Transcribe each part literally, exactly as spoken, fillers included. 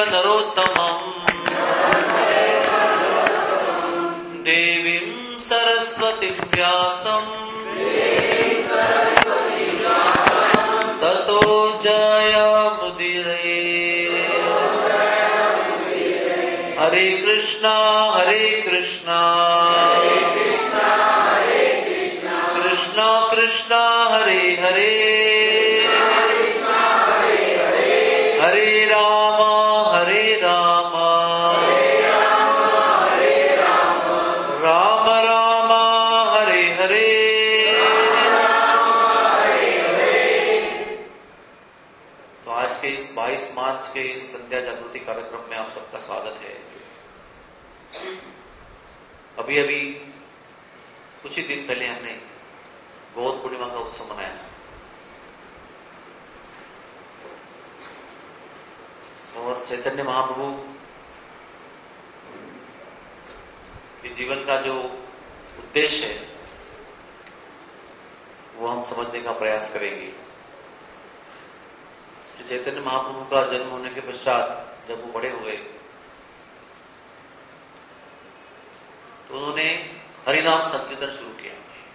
नरोत्तमम् देवीं सरस्वतीं व्यासं ततो जयमुदीरये। हरे कृष्णा हरे कृष्णा कृष्णा कृष्णा हरे हरे हरे राम हरे राम राम राम हरे हरे। तो आज के इस बाईस मार्च के संध्या जागृति कार्यक्रम में आप सबका स्वागत है। अभी अभी कुछ ही दिन पहले हमने गौर पूर्णिमा का उत्सव मनाया और चैतन्य महाप्रभु के जीवन का जो उद्देश्य है वो हम समझने का प्रयास करेंगे। श्री चैतन्य महाप्रभु का जन्म होने के पश्चात जब वो बड़े हुए तो उन्होंने हरिनाम संकीर्तन शुरू किया।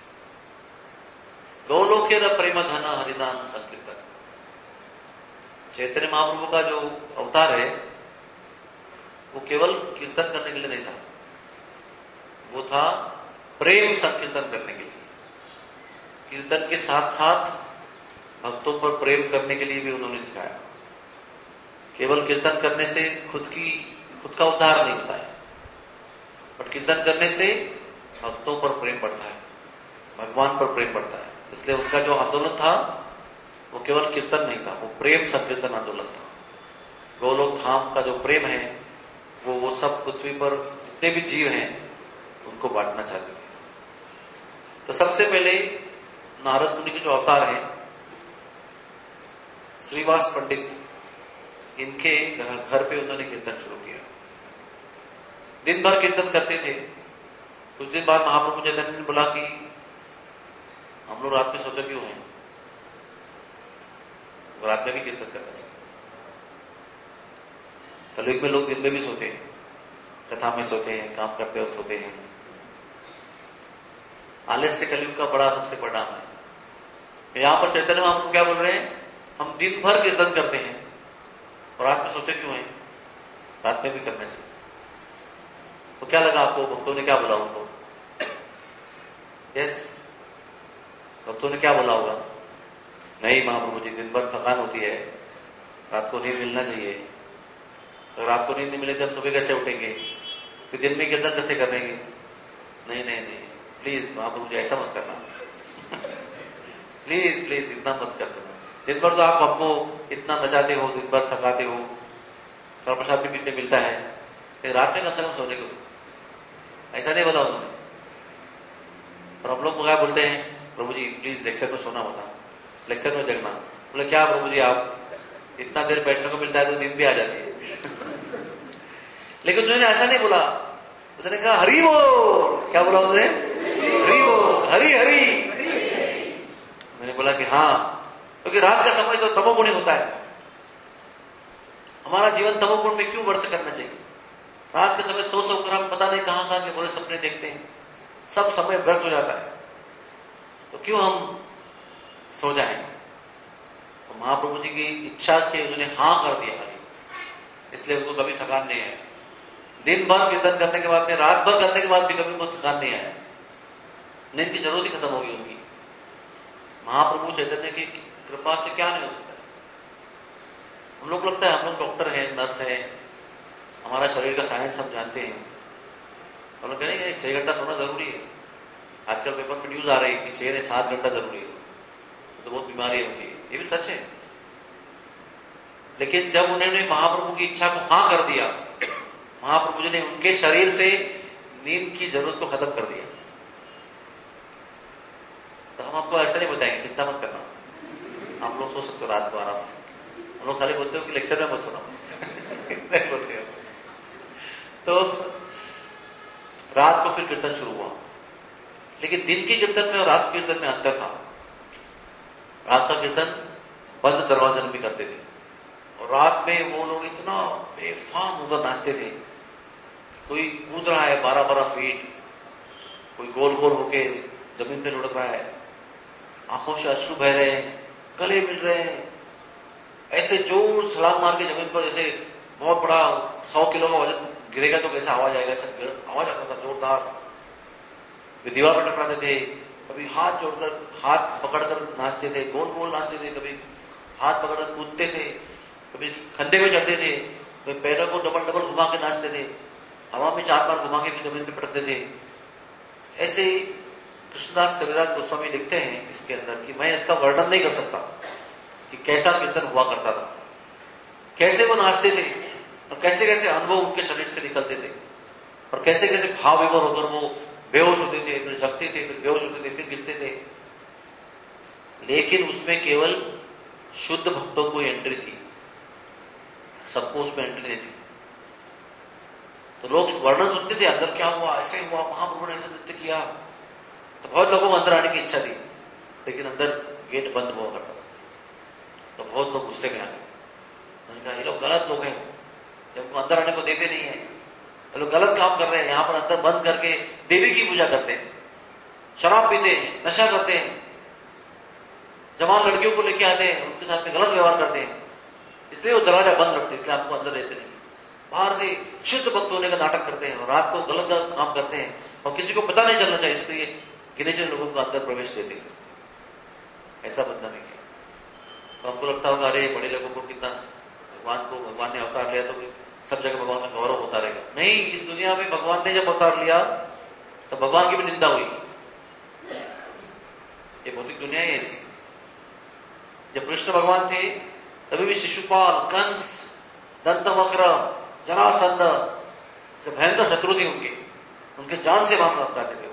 गौलोकेर प्रेम धन हरिनाम संकीर्तन। चैतन्य महाप्रभु का जो अवतार है वो केवल कीर्तन करने के लिए नहीं था, वो था प्रेम संकीर्तन करने के लिए। कीर्तन के साथ साथ भक्तों पर प्रेम करने के लिए भी उन्होंने सिखाया। केवल कीर्तन करने से खुद की खुद का उद्धार नहीं होता है, बट कीर्तन करने से भक्तों पर प्रेम बढ़ता है, भगवान पर प्रेम बढ़ता है। इसलिए उनका जो आंदोलन था वो केवल कीर्तन नहीं था, वो प्रेम संकीर्तन आंदोलन था। गोलोक धाम का जो प्रेम है वो वो सब पृथ्वी पर जितने भी जीव हैं उनको बांटना चाहते थे। तो सबसे पहले नारद मुनि के जो अवतार हैं श्रीवास पंडित, इनके घर पे उन्होंने कीर्तन शुरू किया। दिन भर कीर्तन करते थे। कुछ दिन बाद महाप्रभु चैतन्य ने बोला कि हम लोग रात में सोते क्यों हैं, रात में भी कीर्तन करना चाहिए। कलयुग में लोग दिन में भी सोते हैं, कथा में सोते हैं, काम करते हुए सोते हैं। आलस्य कलयुग का बड़ा सबसे परिणाम है। यहां पर चैतन्य महाप्रभु क्या बोल रहे हैं, हम दिन भर कीर्तन करते हैं और रात में सोते क्यों हैं, रात में भी करना चाहिए। तो क्या लगा आपको, भक्तों ने क्या बोला उनको? यस, भक्तों ने क्या बोला होगा? नहीं महाप्रभु जी, दिन भर थकान होती है, रात को नींद मिलना चाहिए। अगर आपको नींद नहीं मिले तो हम सुबह कैसे उठेंगे, फिर दिन में कीर्तन कैसे करेंगे? नहीं नहीं नहीं, प्लीज महाप्रभु जी ऐसा मत करना प्लीज प्लीज इतना मत कर सकते। दिन भर तो आप हमको इतना नचाते हो, दिन भर थकाते हो, थोड़ा प्रसाद भी पीने मिलता है, फिर रात में कम से कम सोने को ऐसा नहीं बोला उन्होंने। और हम लोग क्या बोलते हैं, प्रभु जी प्लीज लेक्चर में सोना होता, लेक्चर में जगना। बोले क्या प्रभु जी, आप इतना देर बैठने को मिलता है तो नींद भी आ जाती है लेकिन उन्होंने ऐसा नहीं बोला। उन्होंने कहा हरि बोल। क्या बोला उन्होंने? हरि बोल, हरि हरि। मैंने बोला कि हाँ, क्योंकि रात का समय तो तमोगुणी होता है। हमारा जीवन तमोगुण में क्यों व्यर्थ करना चाहिए? रात के समय सो सो कर हम पता नहीं कहां कहां के बुरे सपने देखते हैं, सब समय व्यर्थ हो जाता है। तो क्यों हम सो जाएं? तो महाप्रभु जी की इच्छा से उन्होंने हाँ कर दिया खाली, इसलिए उनको कभी थकान नहीं आया। दिन भर कीर्तन करने के बाद में, रात भर करने के बाद भी कभी उनको थकान नहीं आया। नींद की जरूरत ही खत्म होगी उनकी। महाप्रभु चैतन्य की कृपा से क्या नहीं हो सकता। हम लोग लगता है हम लोग डॉक्टर हैं, नर्स हैं, हमारा शरीर का साइंस हम जानते हैं, हम लोग कहेंगे छह घंटा सोना जरूरी है। आजकल पेपर में न्यूज आ रही है कि छह ने सात घंटा जरूरी है, तो बहुत बीमारी होती है। ये भी सच है। लेकिन जब उन्होंने महाप्रभु की इच्छा को हाँ कर दिया, महाप्रभु जी ने उनके शरीर से नींद की जरूरत को खत्म कर दिया। तो हम आपको ऐसा नहीं बताएंगे, चिंता मत करना, आप लोग सो सकते हो रात को आराम से। हम लोग खाली बोलते हो कि लेक्चर में मत सोना इतना बोलते हो। तो रात को फिर कीर्तन शुरू हुआ, लेकिन दिन के कीर्तन में और रात के कीर्तन में अंतर था। रात का कीर्तन बंद दरवाजे में भी करते थे, और रात में वो लोग इतना बेफाम होकर नाचते थे। कोई कूद रहा है बारह बारह फीट, कोई गोल गोल होके जमीन पे लुढ़क रहा है, आंखों से अश्रु बह रहे हैं, गले मिल रहे हैं, ऐसे जोर छलांग मार के जमीन पर जैसे बहुत बड़ा सौ किलो का वजन गिरेगा तो कैसा आवाज आएगा, ऐसा आवाज आता था जोरदार। वे दीवार पर टकराते थे, कभी हाथ जोड़कर हाथ पकड़कर नाचते थे, गोल गोल नाचते थे, कभी हाथ पकड़कर कूदते थे, कभी खंडे में चढ़ते थे, कभी पैरों को डबल डबल घुमा के नाचते थे, हवा में चार बार घुमा के भी जमीन पर पटकते थे। ऐसे कृष्णदास कविराज गोस्वामी लिखते हैं इसके अंदर कि मैं इसका वर्णन नहीं कर सकता कि कैसा कीर्तन हुआ करता था, कैसे वो नाचते थे और कैसे कैसे अनुभव उनके शरीर से निकलते थे और कैसे कैसे भाव विभोर होकर वो बेहोश होते थे, फिर जगते थे, फिर बेहोश होते थे, फिर गिरते थे। लेकिन उसमें केवल शुद्ध भक्तों को एंट्री थी, सबको उसमें एंट्री नहीं थी। तो लोग वर्णन सुनते थे, अंदर क्या हुआ, ऐसे हुआ, महाप्रभु ने ऐसे नृत्य किया। तो बहुत लोगों को अंदर आने की इच्छा थी, लेकिन अंदर गेट बंद हुआ करता था। तो बहुत लोग गुस्से में आ गए, उन्होंने कहा ये लोग गलत लोग हैं, जब अंदर आने को देते नहीं है, ये लोग गलत काम कर रहे हैं। यहाँ पर अंदर बंद करके देवी की पूजा करते हैं, शराब पीते हैं, नशा करते हैं, जवान लड़कियों को लेके आते हैं, उनके साथ में गलत व्यवहार करते हैं, इसलिए वो दरवाजा बंद रखते हैं, इसलिए आपको अंदर रहते नहीं। बाहर से शुद्ध भक्त होने का नाटक करते हैं और रात को गलत गलत काम करते हैं और किसी को पता नहीं चलना चाहिए, इसलिए गिने चुने लोगों को अंदर प्रवेश देते हैं। ऐसा बंदा नहीं किया। तो आपको लगता होगा अरे बड़े लोगों को कितना भगवान को भगवान ने अवतार लिया तो सब जगह भगवान का गौरव होता रहेगा। नहीं, इस दुनिया में भगवान ने जब अवतार लिया तो भगवान की भी निंदा हुई। ये भौतिक दुनिया ही ऐसी। जब कृष्ण भगवान थे तभी भी शिशुपाल, कंस, दंतवक्र, जरासंध भयंकर शत्रु थे उनके, उनके जान से मामला अपनाते थे।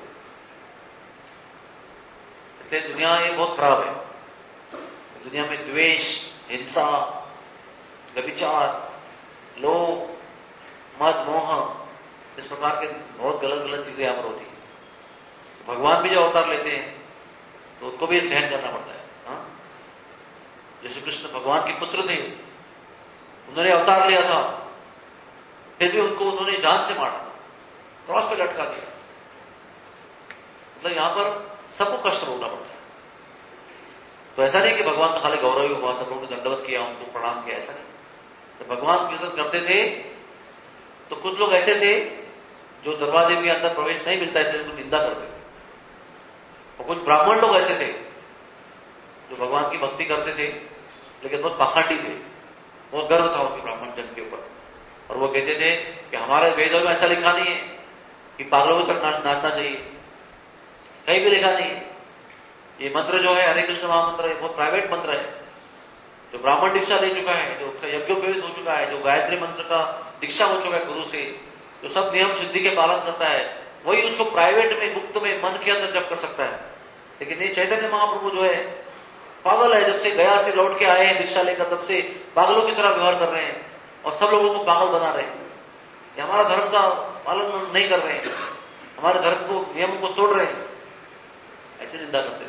इसलिए दुनिया ये बहुत खराब है। दुनिया में द्वेष, हिंसा, व्यभिचार, लोभ, मद, मोह, इस प्रकार के बहुत गलत गलत चीजें यहां पर होती है। भगवान भी जब अवतार लेते हैं तो उनको भी सहन करना पड़ता है। यीशु कृष्ण भगवान के पुत्र थे, उन्होंने अवतार लिया था, फिर भी उनको उन्होंने जान से मारा, क्रॉस पे लटका दिया। मतलब यहां पर सबको कष्ट भोगना पड़ता है। तो ऐसा नहीं कि भगवान का खाली गौरव ही हुआ, सब लोगों ने दंडवत किया, उनको प्रणाम किया, ऐसा नहीं। तो भगवान कीर्तन करते थे तो कुछ लोग ऐसे थे जो दरवाजे में अंदर प्रवेश नहीं मिलता इसलिए उनको निंदा करते थे, और कुछ ब्राह्मण लोग ऐसे थे जो भगवान की भक्ति करते थे लेकिन बहुत पाखंडी थे, बहुत गर्व था उनके ब्राह्मण जन के ऊपर, और वो कहते थे कि हमारे वेदों में ऐसा लिखा नहीं है कि पागलों की तरह नाचना चाहिए, कहीं भी लिखा नहीं है। ये मंत्र जो है हरे कृष्ण महामंत्र है, बहुत प्राइवेट मंत्र है। जो ब्राह्मण दीक्षा ले चुका है, जो यज्ञोपवीत हो चुका है, जो गायत्री मंत्र का दीक्षा हो चुका है गुरु से, जो सब नियम सिद्धि के पालन करता है, वही उसको प्राइवेट में गुप्त में मन के अंदर जप कर सकता है। लेकिन ये चैतन्य महाप्रभु जो है पागल है, जब से गया से लौट के आए हैं दीक्षा लेकर तब से पागलों की तरह व्यवहार कर रहे हैं और सब लोगों को पागल बना रहे हैं। ये हमारा धर्म का पालन नहीं कर रहे हैं, हमारे धर्म को नियमों को तोड़ रहे हैं, ऐसी निंदा करते हैं।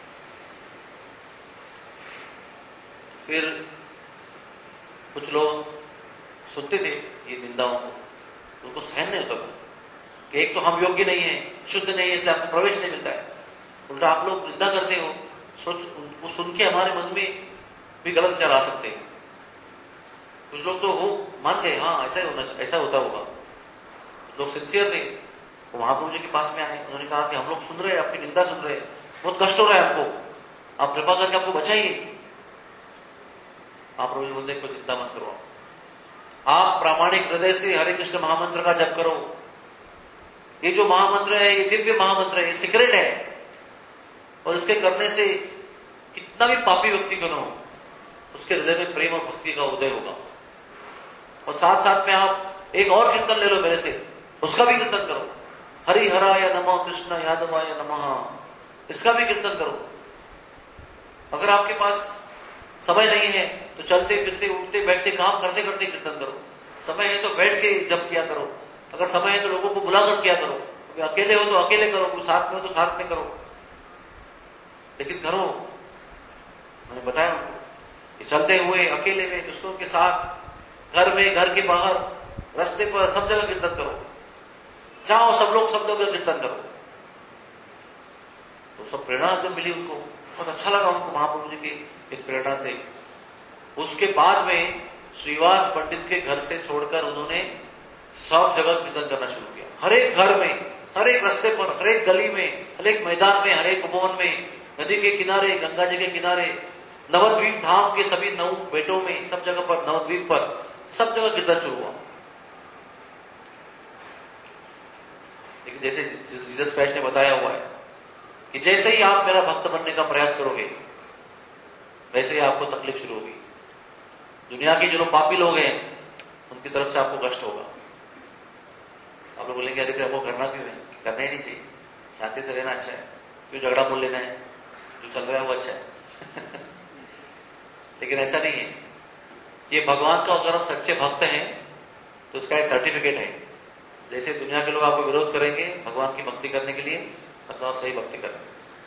फिर कुछ लोग सुनते थे ये निंदाओं को, उनको सहन नहीं होता था कि एक तो हम योग्य नहीं है, शुद्ध नहीं है, इसलिए आपको प्रवेश नहीं मिलता है। उल्टा आप लोग निंदा करते हो, सोच वो सुन के हमारे मन में भी गलत विचार आ सकते हैं। कुछ लोग तो वो मान गए, हाँ ऐसा ही होना चाहिए, ऐसा होता होगा। लोग सिंसियर थे, वो महाप्रभु जी के पास में आए, उन्होंने कहा कि हम लोग सुन रहे हैं, आपकी निंदा सुन रहे हैं, बहुत कष्ट हो रहा है हमको, आप कृपा करके आपको बचाइए। महाप्रभु जी बोलते कोई चिंता मत करो, आप प्रामाणिक हृदय से हरे कृष्ण महामंत्र का जप करो। ये जो महामंत्र है ये दिव्य महामंत्र है, ये सीक्रेट है, और इसके करने से कितना भी पापी व्यक्ति क्यों न हो उसके हृदय में प्रेम और भक्ति का उदय होगा। और साथ साथ में आप एक और कीर्तन ले लो मेरे से, उसका भी कीर्तन करो, हरि हराय नमः कृष्ण यादवाय नमः, इसका भी कीर्तन करो। अगर आपके पास समय नहीं है तो चलते फिरते उठते बैठते काम करते करते कीर्तन करो, समय है तो बैठ के जप किया करो, अगर समय है तो लोगों को बुलाकर किया करो, अकेले हो तो अकेले करो, कोई साथ में हो तो साथ में करो, लेकिन करो। मैंने बताया उनको ये चलते हुए, अकेले में, दोस्तों के साथ, घर में, घर के बाहर, रास्ते पर, सब जगह कीर्तन करो। जाओ सब लोग सब जगह कीर्तन करो। तो सब प्रेरणा जब मिली उनको, बहुत अच्छा लगा उनको महाप्रभु जी की इस प्रेरणा से। उसके बाद में श्रीवास पंडित के घर से छोड़कर उन्होंने सब जगह कीर्तन करना शुरू किया। हर एक घर में, हर एक रास्ते पर, हर एक गली में, हर एक मैदान में, हर एक उपवन में, नदी के किनारे, गंगा जी के किनारे, नवद्वीप धाम के सभी नौ बेटों में, सब जगह पर, नवद्वीप पर सब जगह कीर्तन शुरू हुआ। लेकिन जैसे जीसस क्राइस्ट ने बताया हुआ है कि जैसे ही आप मेरा भक्त बनने का प्रयास करोगे वैसे ही आपको तकलीफ शुरू होगी। दुनिया के जो लोग पापी लोग हैं उनकी तरफ से आपको कष्ट होगा। आप लोग बोलेंगे अरे आपको करना क्यों है? करना ही नहीं चाहिए, शांति से रहना अच्छा है, क्यों झगड़ा बोल लेना है, जो चल रहा है वो अच्छा है। लेकिन ऐसा नहीं है। ये भगवान का अगर हम सच्चे भक्त हैं तो उसका एक सर्टिफिकेट है। जैसे दुनिया के लोग आपको विरोध करेंगे भगवान की भक्ति करने के लिए, मतलब आप सही भक्ति करें।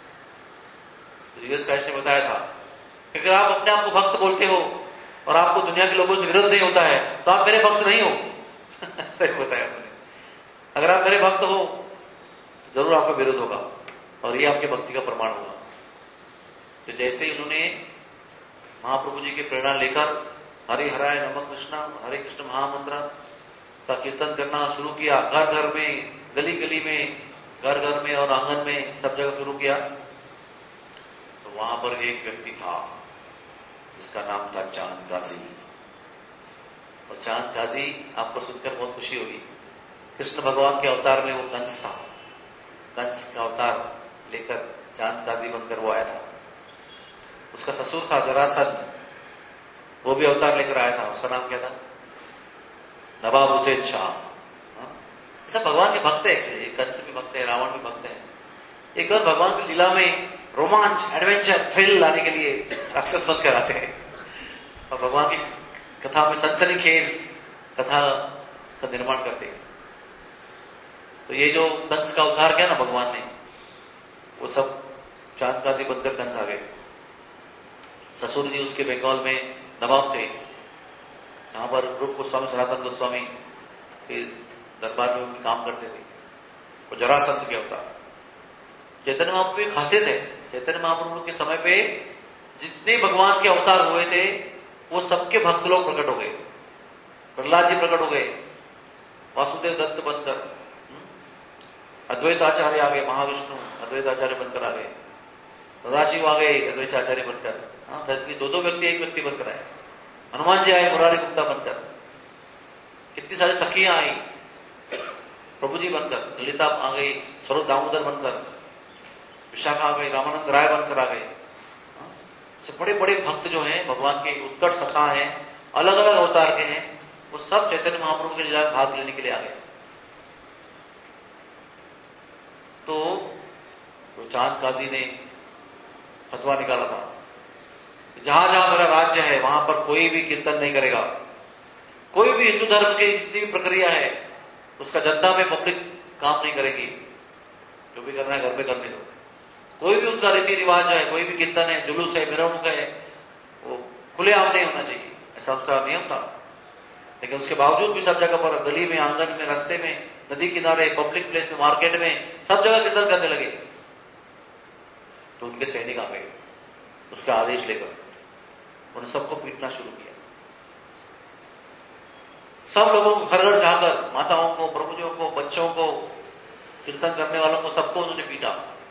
तो जीसस क्राइस्ट ने बताया था कि अगर आप अपने आप को भक्त बोलते हो और आपको दुनिया के लोगों से विरोध नहीं होता है तो आप मेरे भक्त नहीं हो। सही बताया उन्होंने। अगर आप मेरे भक्त हो तो जरूर आपका विरोध होगा और ये आपके भक्ति का प्रमाण होगा। तो जैसे ही उन्होंने महाप्रभु जी की प्रेरणा लेकर हरे हराय नमः कृष्णा, हरे कृष्ण महामंत्र का कीर्तन करना शुरू किया, घर घर में, गली गली में, घर घर में और आंगन में सब जगह शुरू किया, तो वहां पर एक व्यक्ति था जिसका नाम था चांद काजी। और चांद काजी आपको सुनकर बहुत खुशी होगी। कृष्ण भगवान के अवतार में वो कंस था। कंस का अवतार लेकर चांद काजी बनकर वो आया था। उसका ससुर था जरासंध, वो भी अवतार लेकर आया था। उसका नाम क्या था? नवाब हुसैन शाह। सब भगवान के भक्त है। कंस भी भक्त है, रावण भी भक्त है। एक बार भगवान की लीला में रोमांच, एडवेंचर, थ्रिल लाने के लिए राक्षस बनकर आते हैं और भगवान की कथा में सनसनीखेज कथा का निर्माण करते हैं। तो ये जो कंस का उद्धार किया ना भगवान ने, वो सब चांद काजी बनकर कंस आ गए। ससुर जी उसके बंगाल में नवाब थे। यहाँ पर रूप गोस्वामी, सनातन गोस्वामी के दरबार में उनके काम करते थे। वो जरासंध के अवतार। चैतन्य महाप्रभु की खासियत है, चैतन्य महाप्रभु के समय पे जितने भगवान के अवतार हुए थे वो सबके भक्त लोग प्रकट हो गए। प्रहलाद जी प्रकट हो गए, वासुदेव दत्त बनकर, अद्वैत आचार्य आ गए, महाविष्णु अद्वैत आचार्य बनकर आ गए, सदाशिव आ गए अद्वैत आचार्य बनकर। हाँ, दो दो व्यक्ति एक व्यक्ति बनकर आए। हनुमान जी आए मुरारी गुप्ता बनकर। कितनी सारी सखियां आई प्रभु जी बनकर। ललिता आ गई स्वरूप दामोदर बनकर। विशाखा आ गई, रामानंद राय बनकर आ गए। बड़े बड़े भक्त जो हैं भगवान के उत्कट सखा हैं, अलग अलग अवतार के हैं, वो सब चैतन्य महाप्रभु के लीला में भाग लेने के लिए आ गए। तो वो चांद काजी ने फतवा निकाला था, जहां जहां मेरा राज्य है वहां पर कोई भी कीर्तन नहीं करेगा। कोई भी हिंदू धर्म की जितनी भी प्रक्रिया है उसका जनता में पब्लिक काम नहीं करेगी। जो भी करना है घर पे करने दो। कोई भी उनका रीति रिवाज है, कोई भी कीर्तन है, जुलूस है, मिरवणूक है, वो खुलेआम नहीं होना चाहिए, ऐसा उसका नियम था। लेकिन उसके बावजूद भी सब जगह पर, गली में, आंगन में, रास्ते में, नदी किनारे, पब्लिक प्लेस में, मार्केट में, सब जगह कीर्तन करने लगे। तो उनके सैनिक आ गए उसके आदेश लेकर, उन्हें सबको पीटना शुरू किया। सब लोगों को घर घर जाकर, माताओं को, प्रभुजियों को, बच्चों को, कीर्तन करने वालों को, सबको उन्होंने पीटा।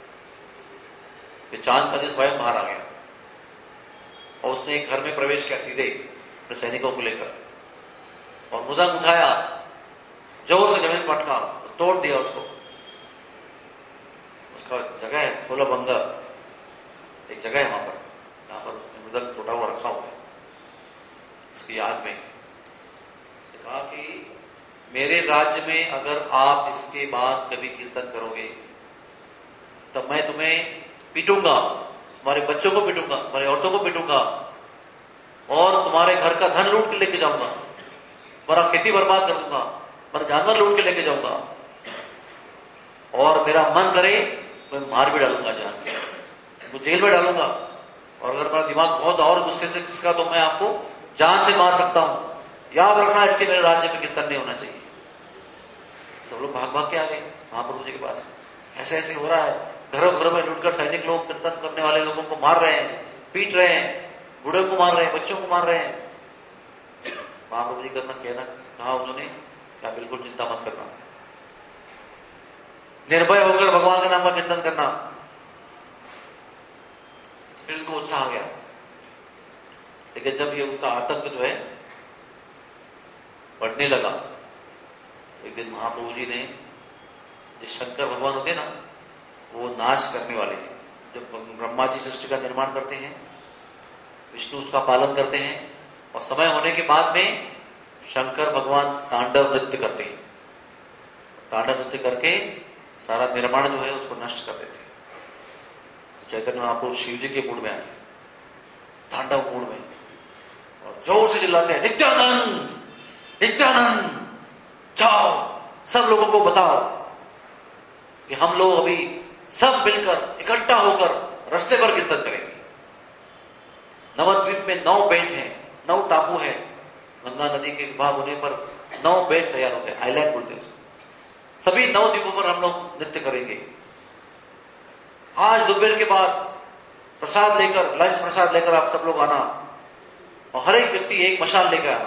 चांद काजी स्वयं बाहर आ गया और उसने एक घर में प्रवेश किया सीधे अपने सैनिकों को लेकर, और मुदंग उठाया, जोर से जमीन पटका, तोड़ दिया उसको। उसका जगह है खोला बंगा, एक जगह है वहां पर, जहां पर उसने मुदंग टूटा हुआ रखा हुआ है उसकी याद में। कहा कि मेरे राज्य में अगर आप इसके बाद कभी कीर्तन करोगे तब मैं तुम्हें पीटूंगा, तुम्हारे बच्चों को पीटूंगा, तुम्हारी औरतों को पीटूंगा और तुम्हारे घर का धन लूट के लेके जाऊंगा, तुम्हारा खेती बर्बाद कर दूंगा, तुम्हारे जानवर लूट के लेके जाऊंगा, और मेरा मन करे मैं मार भी डालूंगा जान से, तो जेल में डालूंगा और अगर मेरा दिमाग बहुत और गुस्से से किसका तो मैं आपको जान से मार सकता हूं। याद रखना, इसके मेरे राज्य में कीर्तन नहीं होना चाहिए। सब लोग भाग भाग के आ गए महाप्रभु जी के पास। ऐसे ऐसे हो रहा है, घरों घरों में लुटकर सैनिक लोग कीर्तन करने वाले लोगों को मार रहे हैं, पीट रहे हैं, बूढ़े को मार रहे हैं, बच्चों को मार रहे हैं। महाप्रभु जी करना कहना कहा उन्होंने, क्या बिल्कुल चिंता मत करना, निर्भय होकर भगवान के नाम का कीर्तन करना। फिर उनको उत्साह आ गया। लेकिन जब ये उनका आतंक जो है बढ़ने लगा, एक दिन महाप्रभु जी ने, जो शंकर भगवान होते हैं ना, वो नाश करने वाले, जब ब्रह्मा जी सृष्टि का निर्माण करते हैं, विष्णु उसका पालन करते हैं, और समय होने के बाद में शंकर भगवान तांडव नृत्य करते हैं। तांडव नृत्य करके सारा निर्माण जो है उसको नष्ट कर देते हैं। तो चैतन्य महाप्रभु शिव जी के मूड में आते हैं, तांडव मूड में, और जोर से चिल्लाते हैं, नित्यानंद नित्यानंद, जाओ सब लोगों को बताओ कि हम लोग अभी सब मिलकर इकट्ठा होकर रास्ते पर कीर्तन करेंगे। नवद्वीप में नौ बेट हैं, नौ टापू हैं, गंगा नदी के विभाग होने पर नौ बेट तैयार होते हैं, आइलैंड बोलते हैं। सभी नौ द्वीपों पर हम लोग नृत्य करेंगे। आज दोपहर के बाद प्रसाद लेकर, लंच प्रसाद लेकर आप सब लोग आना, और हर एक व्यक्ति एक मशाल लेकर आना,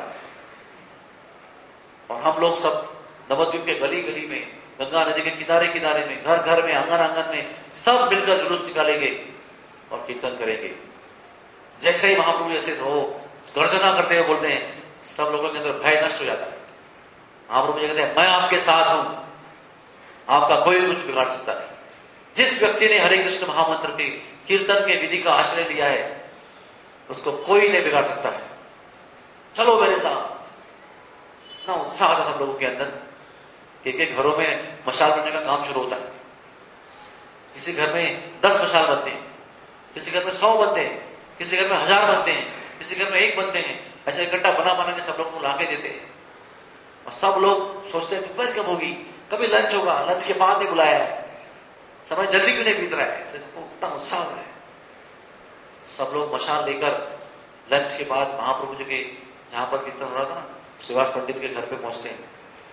और हम लोग सब नवद्वीप के गली गली में, गंगा नदी के किनारे किनारे में, घर घर में, आंगन आंगन में सब मिलकर जुलूस निकालेंगे और कीर्तन करेंगे। जैसे ही महाप्रभु ऐसे रो गर्जना करते हुए बोलते हैं, सब लोगों के अंदर भय नष्ट हो जाता है। महाप्रभु जी कहते हैं, मैं आपके साथ हूं, आपका कोई कुछ बिगाड़ सकता नहीं। जिस व्यक्ति ने हरे कृष्ण महामंत्र के कीर्तन के विधि का आश्रय लिया है, उसको कोई नहीं बिगाड़ सकता है, चलो मेरे साथ। ना उत्साह था सब लोगों के अंदर। एक एक घरों में मशाल बनने का काम शुरू होता है। किसी घर में दस मशाल बनते हैं, किसी घर में सौ बनते हैं, किसी घर में हजार बनते हैं, किसी घर में एक बनते हैं। ऐसे इकट्ठा बना बना के सब लोग को लाके देते हैं, और सब लोग सोचते हैं दोपहर कब होगी, कभी लंच होगा, लंच के बाद नहीं बुलाया है, समय जल्दी क्यों नहीं बीत रहा है, उतना उत्साह है। सब लोग मशाल लेकर लंच के बाद महाप्रभु जी के जहां पर कीर्तन हो रहा था ना, श्रीवास पंडित के घर पे पहुंचते हैं।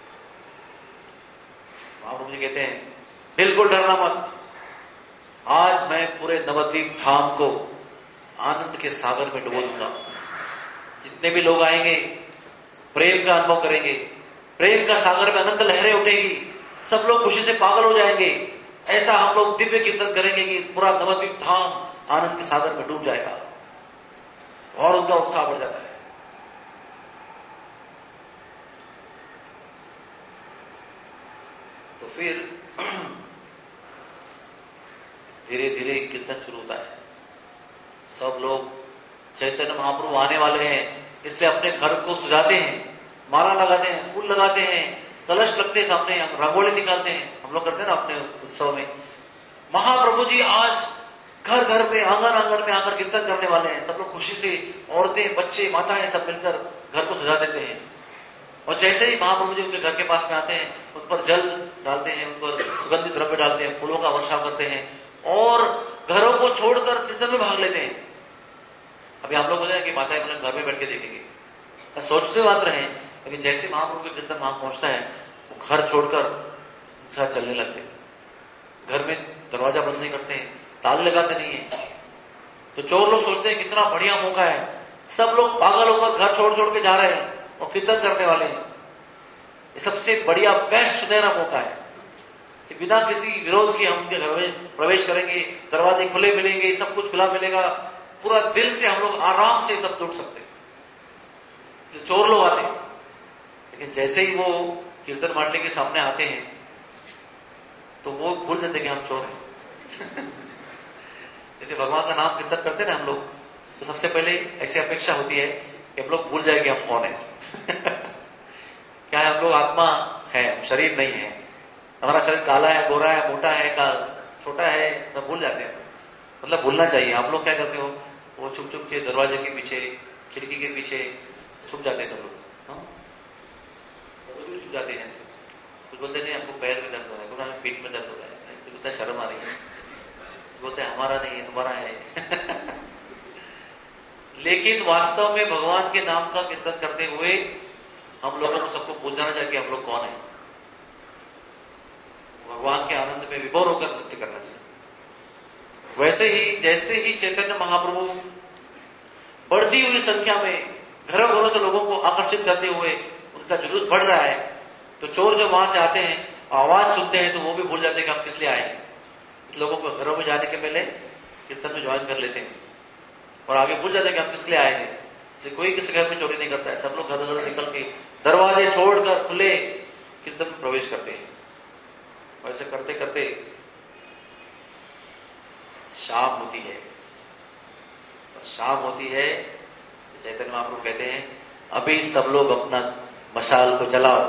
महाप्रभु जी कहते हैं, बिल्कुल डरना मत, आज मैं पूरे नवद्वीप धाम को आनंद के सागर में डुबो दूंगा। जितने भी लोग आएंगे प्रेम का अनुभव करेंगे, प्रेम का सागर में अनंत लहरें उठेगी, सब लोग खुशी से पागल हो जाएंगे। ऐसा हम लोग दिव्य कीर्तन करेंगे कि पूरा नवद्वीप धाम आनंद के सागर में डूब जाएगा, और उनका उत्साह बढ़ जाता है। तो फिर धीरे धीरे कीर्तन शुरू होता है। सब लोग चैतन्य महाप्रभु आने वाले हैं इसलिए अपने घर को सजाते हैं, माला लगाते हैं, फूल लगाते हैं, कलश लगते हैं सामने, रंगोली निकालते हैं। हम लोग करते हैं ना अपने उत्सव में। महाप्रभु जी आज घर घर में, आंगन आंगन में आकर कीर्तन करने वाले हैं। सब लोग खुशी से, औरतें, बच्चे, माताएं सब मिलकर घर को सजा देते हैं। और जैसे ही महाप्रभु जी उनके घर के पास में आते हैं, उन पर जल डालते हैं, उन पर सुगंधित द्रव्य डालते हैं, फूलों का वर्षाव करते हैं, और घरों को छोड़कर कीर्तन में भाग लेते हैं। अभी हम लोग हो जाए कि माताएं अपने घर में बैठ के देखेंगे, सोचते मात्र हैं, लेकिन जैसे महाप्रभु के कीर्तन वहां पहुंचता है, वो घर छोड़कर साथ चलने लगते हैं। घर में दरवाजा बंद नहीं करते हैं, ताले लगाते नहीं है। तो चोर लोग सोचते हैं कितना बढ़िया मौका है, सब लोग पागल होकर घर छोड़ छोड़ के जा रहे हैं और कीर्तन करने वाले हैं। ये सबसे बढ़िया बेस्ट सुनहरा मौका है कि बिना किसी विरोध के हम उनके घर में प्रवेश करेंगे, दरवाजे खुले मिलेंगे, सब कुछ खुला मिलेगा, पूरा दिल से हम लोग आराम से सब लूट सकते हैं। तो चोर लोग आते हैं, लेकिन जैसे ही वो कीर्तन मंडली के सामने आते हैं तो वो भूल जाते कि हम चोर हैं। जैसे भगवान का नाम कीर्तन करते हैं ना हम लोग, तो सबसे पहले ऐसी अपेक्षा होती है कि हम लोग भूल जाएंगे हम कौन है। क्या है, हम लोग आत्मा है, शरीर नहीं है। हमारा शरीर काला है, गोरा है, मोटा है, का छोटा है, तो भूल जाते हैं। मतलब भूलना चाहिए। आप लोग क्या करते हो, वो छुप छुप के दरवाजे के पीछे, खिड़की के पीछे छुप जाते हैं सब लोग, छुप जाते हैं ऐसे। कुछ बोलते नहीं हमको पैर में दर्द हो रहा है, कुछ हमें पीठ में दर्द हो रहा है, कुछ बोलता है शर्म आ रही है, बोलते हैं हमारा नहीं है तुम्हारा है। लेकिन वास्तव में भगवान के नाम का कीर्तन करते हुए हम लोगों को सबको भूल जाना चाहिए कि हम लोग कौन है। भगवान के आनंद में विभोर होकर नृत्य करना चाहिए। वैसे ही जैसे ही चैतन्य महाप्रभु बढ़ती हुई संख्या में घरों घरों से लोगों को आकर्षित करते हुए उनका जुलूस बढ़ रहा है, तो चोर जब वहां से आते हैं, आवाज सुनते हैं, तो वो भी भूल जाते हैं कि हम किस लिए आए हैं। इस लोगों को घरों में जाने के पहले कीर्तन में ज्वाइन कर लेते हैं और आगे भूल जाते हैं कि हम किस लिए आए थे। इसलिए कोई किसी घर में चोरी नहीं करता है, सब लोग घर घर निकल के दरवाजे छोड़कर खुले कीर्तन में प्रवेश करते हैं। और ऐसे करते करते शाम होती है, और शाम होती है चैतन्य महाप्रभु कहते हैं अभी सब लोग अपना मशाल को जलाओ।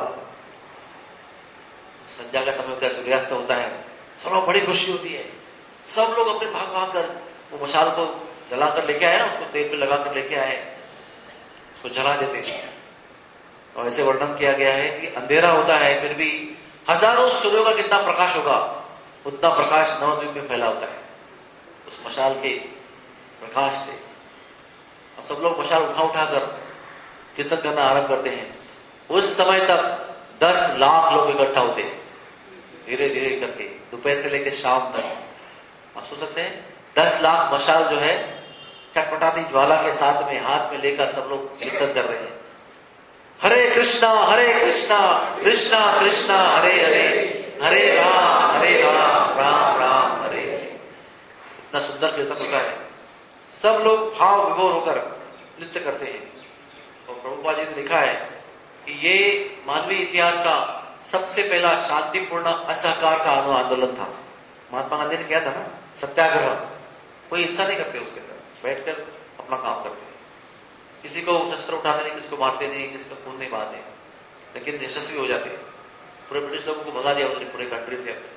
संध्या का समय होता है, सूर्यास्त होता है, सब लोग बड़ी खुशी होती है, सब लोग अपने भाग भाग कर वो मशाल को जलाकर लेके आए, उसको तेल पे लगा कर लेके आए, उसको जला देते हैं। और ऐसे वर्णन किया गया है कि अंधेरा होता है फिर भी हजारों सूर्यों का कितना प्रकाश होगा, उतना प्रकाश नवद्वीप में फैला होता है उस मशाल के प्रकाश से। और सब लोग मशाल उठा उठाकर कीर्तन करना आरंभ करते हैं। उस समय तक दस लाख लोग इकट्ठा होते हैं, धीरे धीरे करके दोपहर से लेकर शाम तक। आप सोच सकते हैं दस लाख मशाल जो है चटपटाती ज्वाला के साथ में हाथ में लेकर सब लोग कीर्तन कर रहे हैं, हरे कृष्णा हरे कृष्णा कृष्णा कृष्णा हरे हरे, हरे राम हरे राम राम राम हरे हरे। इतना सुंदर कीर्तन होता है, सब लोग भाव विभोर होकर नृत्य करते हैं। और प्रभुपाद जी ने लिखा है कि ये मानवीय इतिहास का सबसे पहला शांतिपूर्ण असहकार का आंदोलन था। महात्मा गांधी ने किया था ना सत्याग्रह, कोई हिंसा नहीं करते, उसके अंदर बैठकर अपना काम करते हैं, किसी को शस्त्र उठाते नहीं, किसी को मारते नहीं, किसी को खून नहीं बहाते, लेकिन यशस्वी हो जाते हैं। पूरे ब्रिटिश लोगों को भगा दिया उन्होंने पूरे कंट्री से अपने।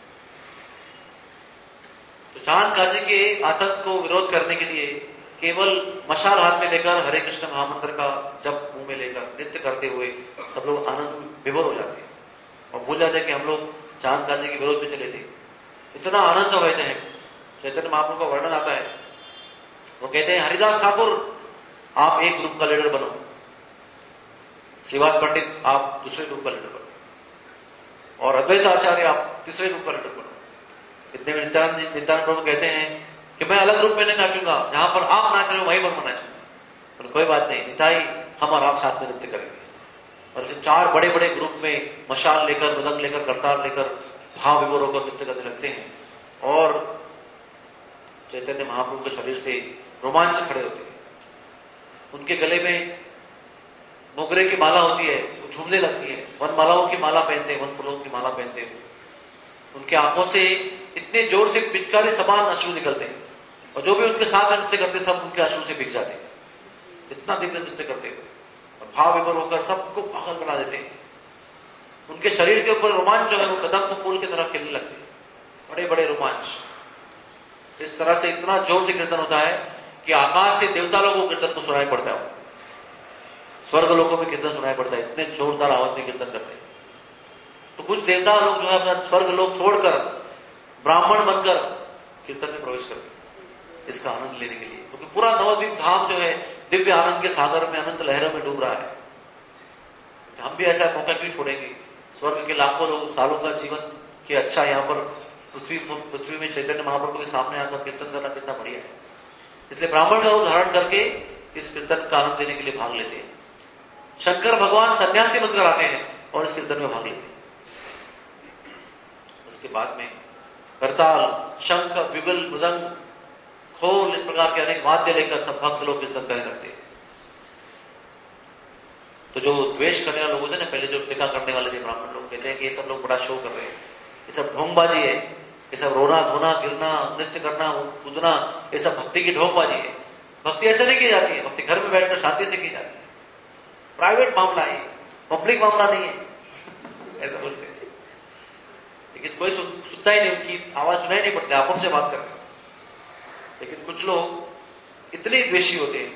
तो चांद काजी के आतंक को विरोध करने के लिए केवल मशाल हाथ में लेकर हरे कृष्ण महामंत्र का जप मुंह में लेकर नृत्य करते हुए सब लोग आनंद विभोर हो जाते हैं और भूल जाते हैं कि हम लोग चांद काजी के विरोध में चले थे। इतना आनंद होते हैं। चैतन्य महाप्रभु का वर्णन आता है, वो कहते हैं हरिदास ठाकुर आप एक ग्रुप का लीडर बनो, श्रीवास पंडित आप दूसरे ग्रुप का लीडर बनो, और अद्वैत आचार्य आप तीसरे ग्रुप का लीडर बनो। इतने में नित्यानंद नित्यानंद प्रभु कहते हैं कि मैं अलग ग्रुप में नहीं नाचूंगा, जहां पर आप नाच रहे हो वहीं पर मैं नाचूंगा। पर कोई बात नहीं, निताई हम और आप साथ में नृत्य करेंगे। और ऐसे चार बड़े बड़े ग्रुप में मशाल लेकर, मृदंग लेकर, करतार लेकर भाव विभोर होकर नृत्य करने लगते हैं और चैतन्य महाप्रभु के शरीर से रोमांच खड़े होते हैं। उनके गले में मोगरे की माला होती है, वो झूमने लगती है, वन मालाओं की माला पहनते हैं, वन फूलों की माला पहनते हैं। उनके आंखों से इतने जोर से पिचकारी समान अश्रु निकलते हैं और जो भी उनके साथ नृत्य करते सब उनके अश्रु से बिक जाते हैं, इतना दिव्य नृत्य करते हैं और भाव विभोर होकर सबको पागल बना देते हैं। उनके शरीर के ऊपर रोमांच जो है वो कदम को फूल की तरह खिलने लगते हैं, बड़े बड़े रोमांच। इस तरह से इतना जोर से कीर्तन होता है कि आकाश से देवता लोगों को कीर्तन को सुनाई पड़ता है, स्वर्ग लोगों में कीर्तन सुनाई पड़ता है, इतने जोरदार आवाज में कीर्तन करते हैं। तो कुछ देवता लोग जो है अपना स्वर्ग लोग छोड़कर ब्राह्मण बनकर कीर्तन में प्रवेश करते हैं इसका आनंद लेने के लिए, क्योंकि पूरा नवद्वीप धाम जो है दिव्य आनंद के सागर में अनंत लहरों में डूब रहा है। हम भी ऐसा मौका क्यों छोड़ेंगे? स्वर्ग के लाखों लोग सालों का जीवन के अच्छा यहाँ पर पृथ्वी पृथ्वी में चैतन्य महाप्रभु के सामने आकर कीर्तन करना कितना बढ़िया है। इसलिए ब्राह्मण का रूप धारण करके इस कीर्तन का आनंद लेने के लिए भाग लेते हैं। शंकर भगवान सन्यासी बनकर आते हैं और इस कीर्तन में भाग लेते हैं। उसके बाद में करताल, शंख, बिगुल, मृदंग, खोल, इस प्रकार के अनेक वाद्य लेकर सब भक्त लोग कीर्तन करने लगते हैं। तो जो द्वेष करने वाले लोग थे ना, पहले जो टीका करने वाले थे ब्राह्मण लोग, कहते हैं कि ये सब लोग बड़ा शो कर रहे हैं, ये सब ढोंगबाजी है, ये सब रोना धोना गिरना नृत्य करना कूदना, ये सब भक्ति की ढोंगबाजी है। भक्ति ऐसे नहीं की जाती है, भक्ति घर में बैठकर शांति से की जाती है, प्राइवेट मामला है, पब्लिक मामला नहीं है ऐसा बोलते हैं। लेकिन कोई सुनता ही नहीं, उनकी आवाज सुनाई नहीं पड़ती, आपस से बात करते। लेकिन कुछ लोग इतने द्वेषी होते हैं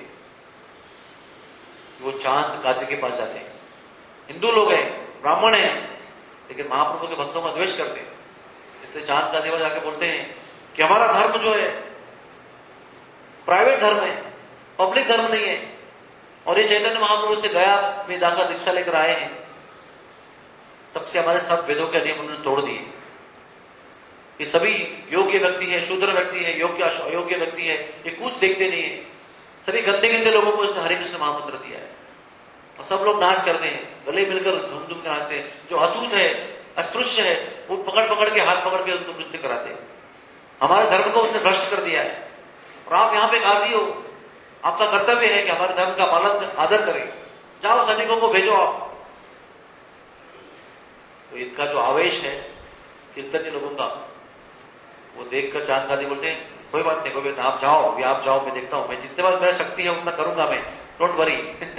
वो चांद काजी के पास जाते हैं। हिंदू लोग हैं, ब्राह्मण हैं, लेकिन महाप्रभु के भक्तों का द्वेष करते हैं। इसलिए चांद काजी पर जाके बोलते हैं कि हमारा धर्म जो है प्राइवेट धर्म है, पब्लिक धर्म नहीं है। और ये चैतन्य महाप्रभु से गया में जाकर दीक्षा लेकर आए हैं, तब से हमारे सब वेदों के नियम उन्होंने तोड़ दिए। ये सभी योग्य व्यक्ति है, शूद्र व्यक्ति है, योग्य अयोग्य व्यक्ति है, ये कुछ देखते नहीं है। सभी गंदे गंदे लोगों को उसने हरे कृष्ण महामंत्र दिया है और सब लोग नाच करते हैं, गले मिलकर झूम झूम कर नाचते हैं। जो अतूत है, अस्पृश्य है, वो पकड़ पकड़ के हाथ पकड़ के उनको नृत्य कराते हैं। हमारे धर्म को उसने भ्रष्ट कर दिया है। और आप यहाँ पे गाजी हो, आपका कर्तव्य है कि हमारे धर्म का पालन आदर करें। जाओ सैनिकों को भेजो आप। तो इनका जो आवेश है कीर्तन्य लोगों का, वो देखकर चांद गाजी बोलते हैं कोई बात नहीं, कोई बात आप जाओ, अभी आप जाओ, मैं देखता हूं, मैं जितने बार मेरा शक्ति है उतना करूंगा मैं, डोंट वरी।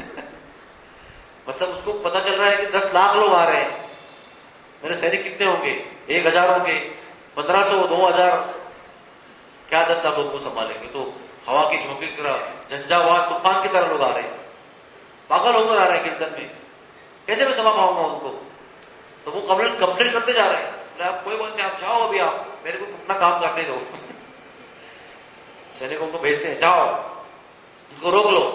मतलब उसको पता चल रहा है कि दस लाख लोग आ रहे हैं, मेरे सैनिक कितने होंगे, एक हजार होंगे, पंद्रह सौ, दो हजार, क्या दस लाख लोगों को संभालेंगे। तो हवा की झोंके की तरह, झंझावात तूफान की तरह लोग आ रहे हैं, पागल होकर आ रहे हैं कीर्तन में, कैसे मैं समा पाऊंगा उनको। तो वो कंप्लेंट कंप्लेंट करते जा रहे हैं, आप कोई बात नहीं, आप जाओ, अभी आप मेरे को अपना काम करने दो। सैनिकों को भेजते हैं, जाओ इनको रोक लो।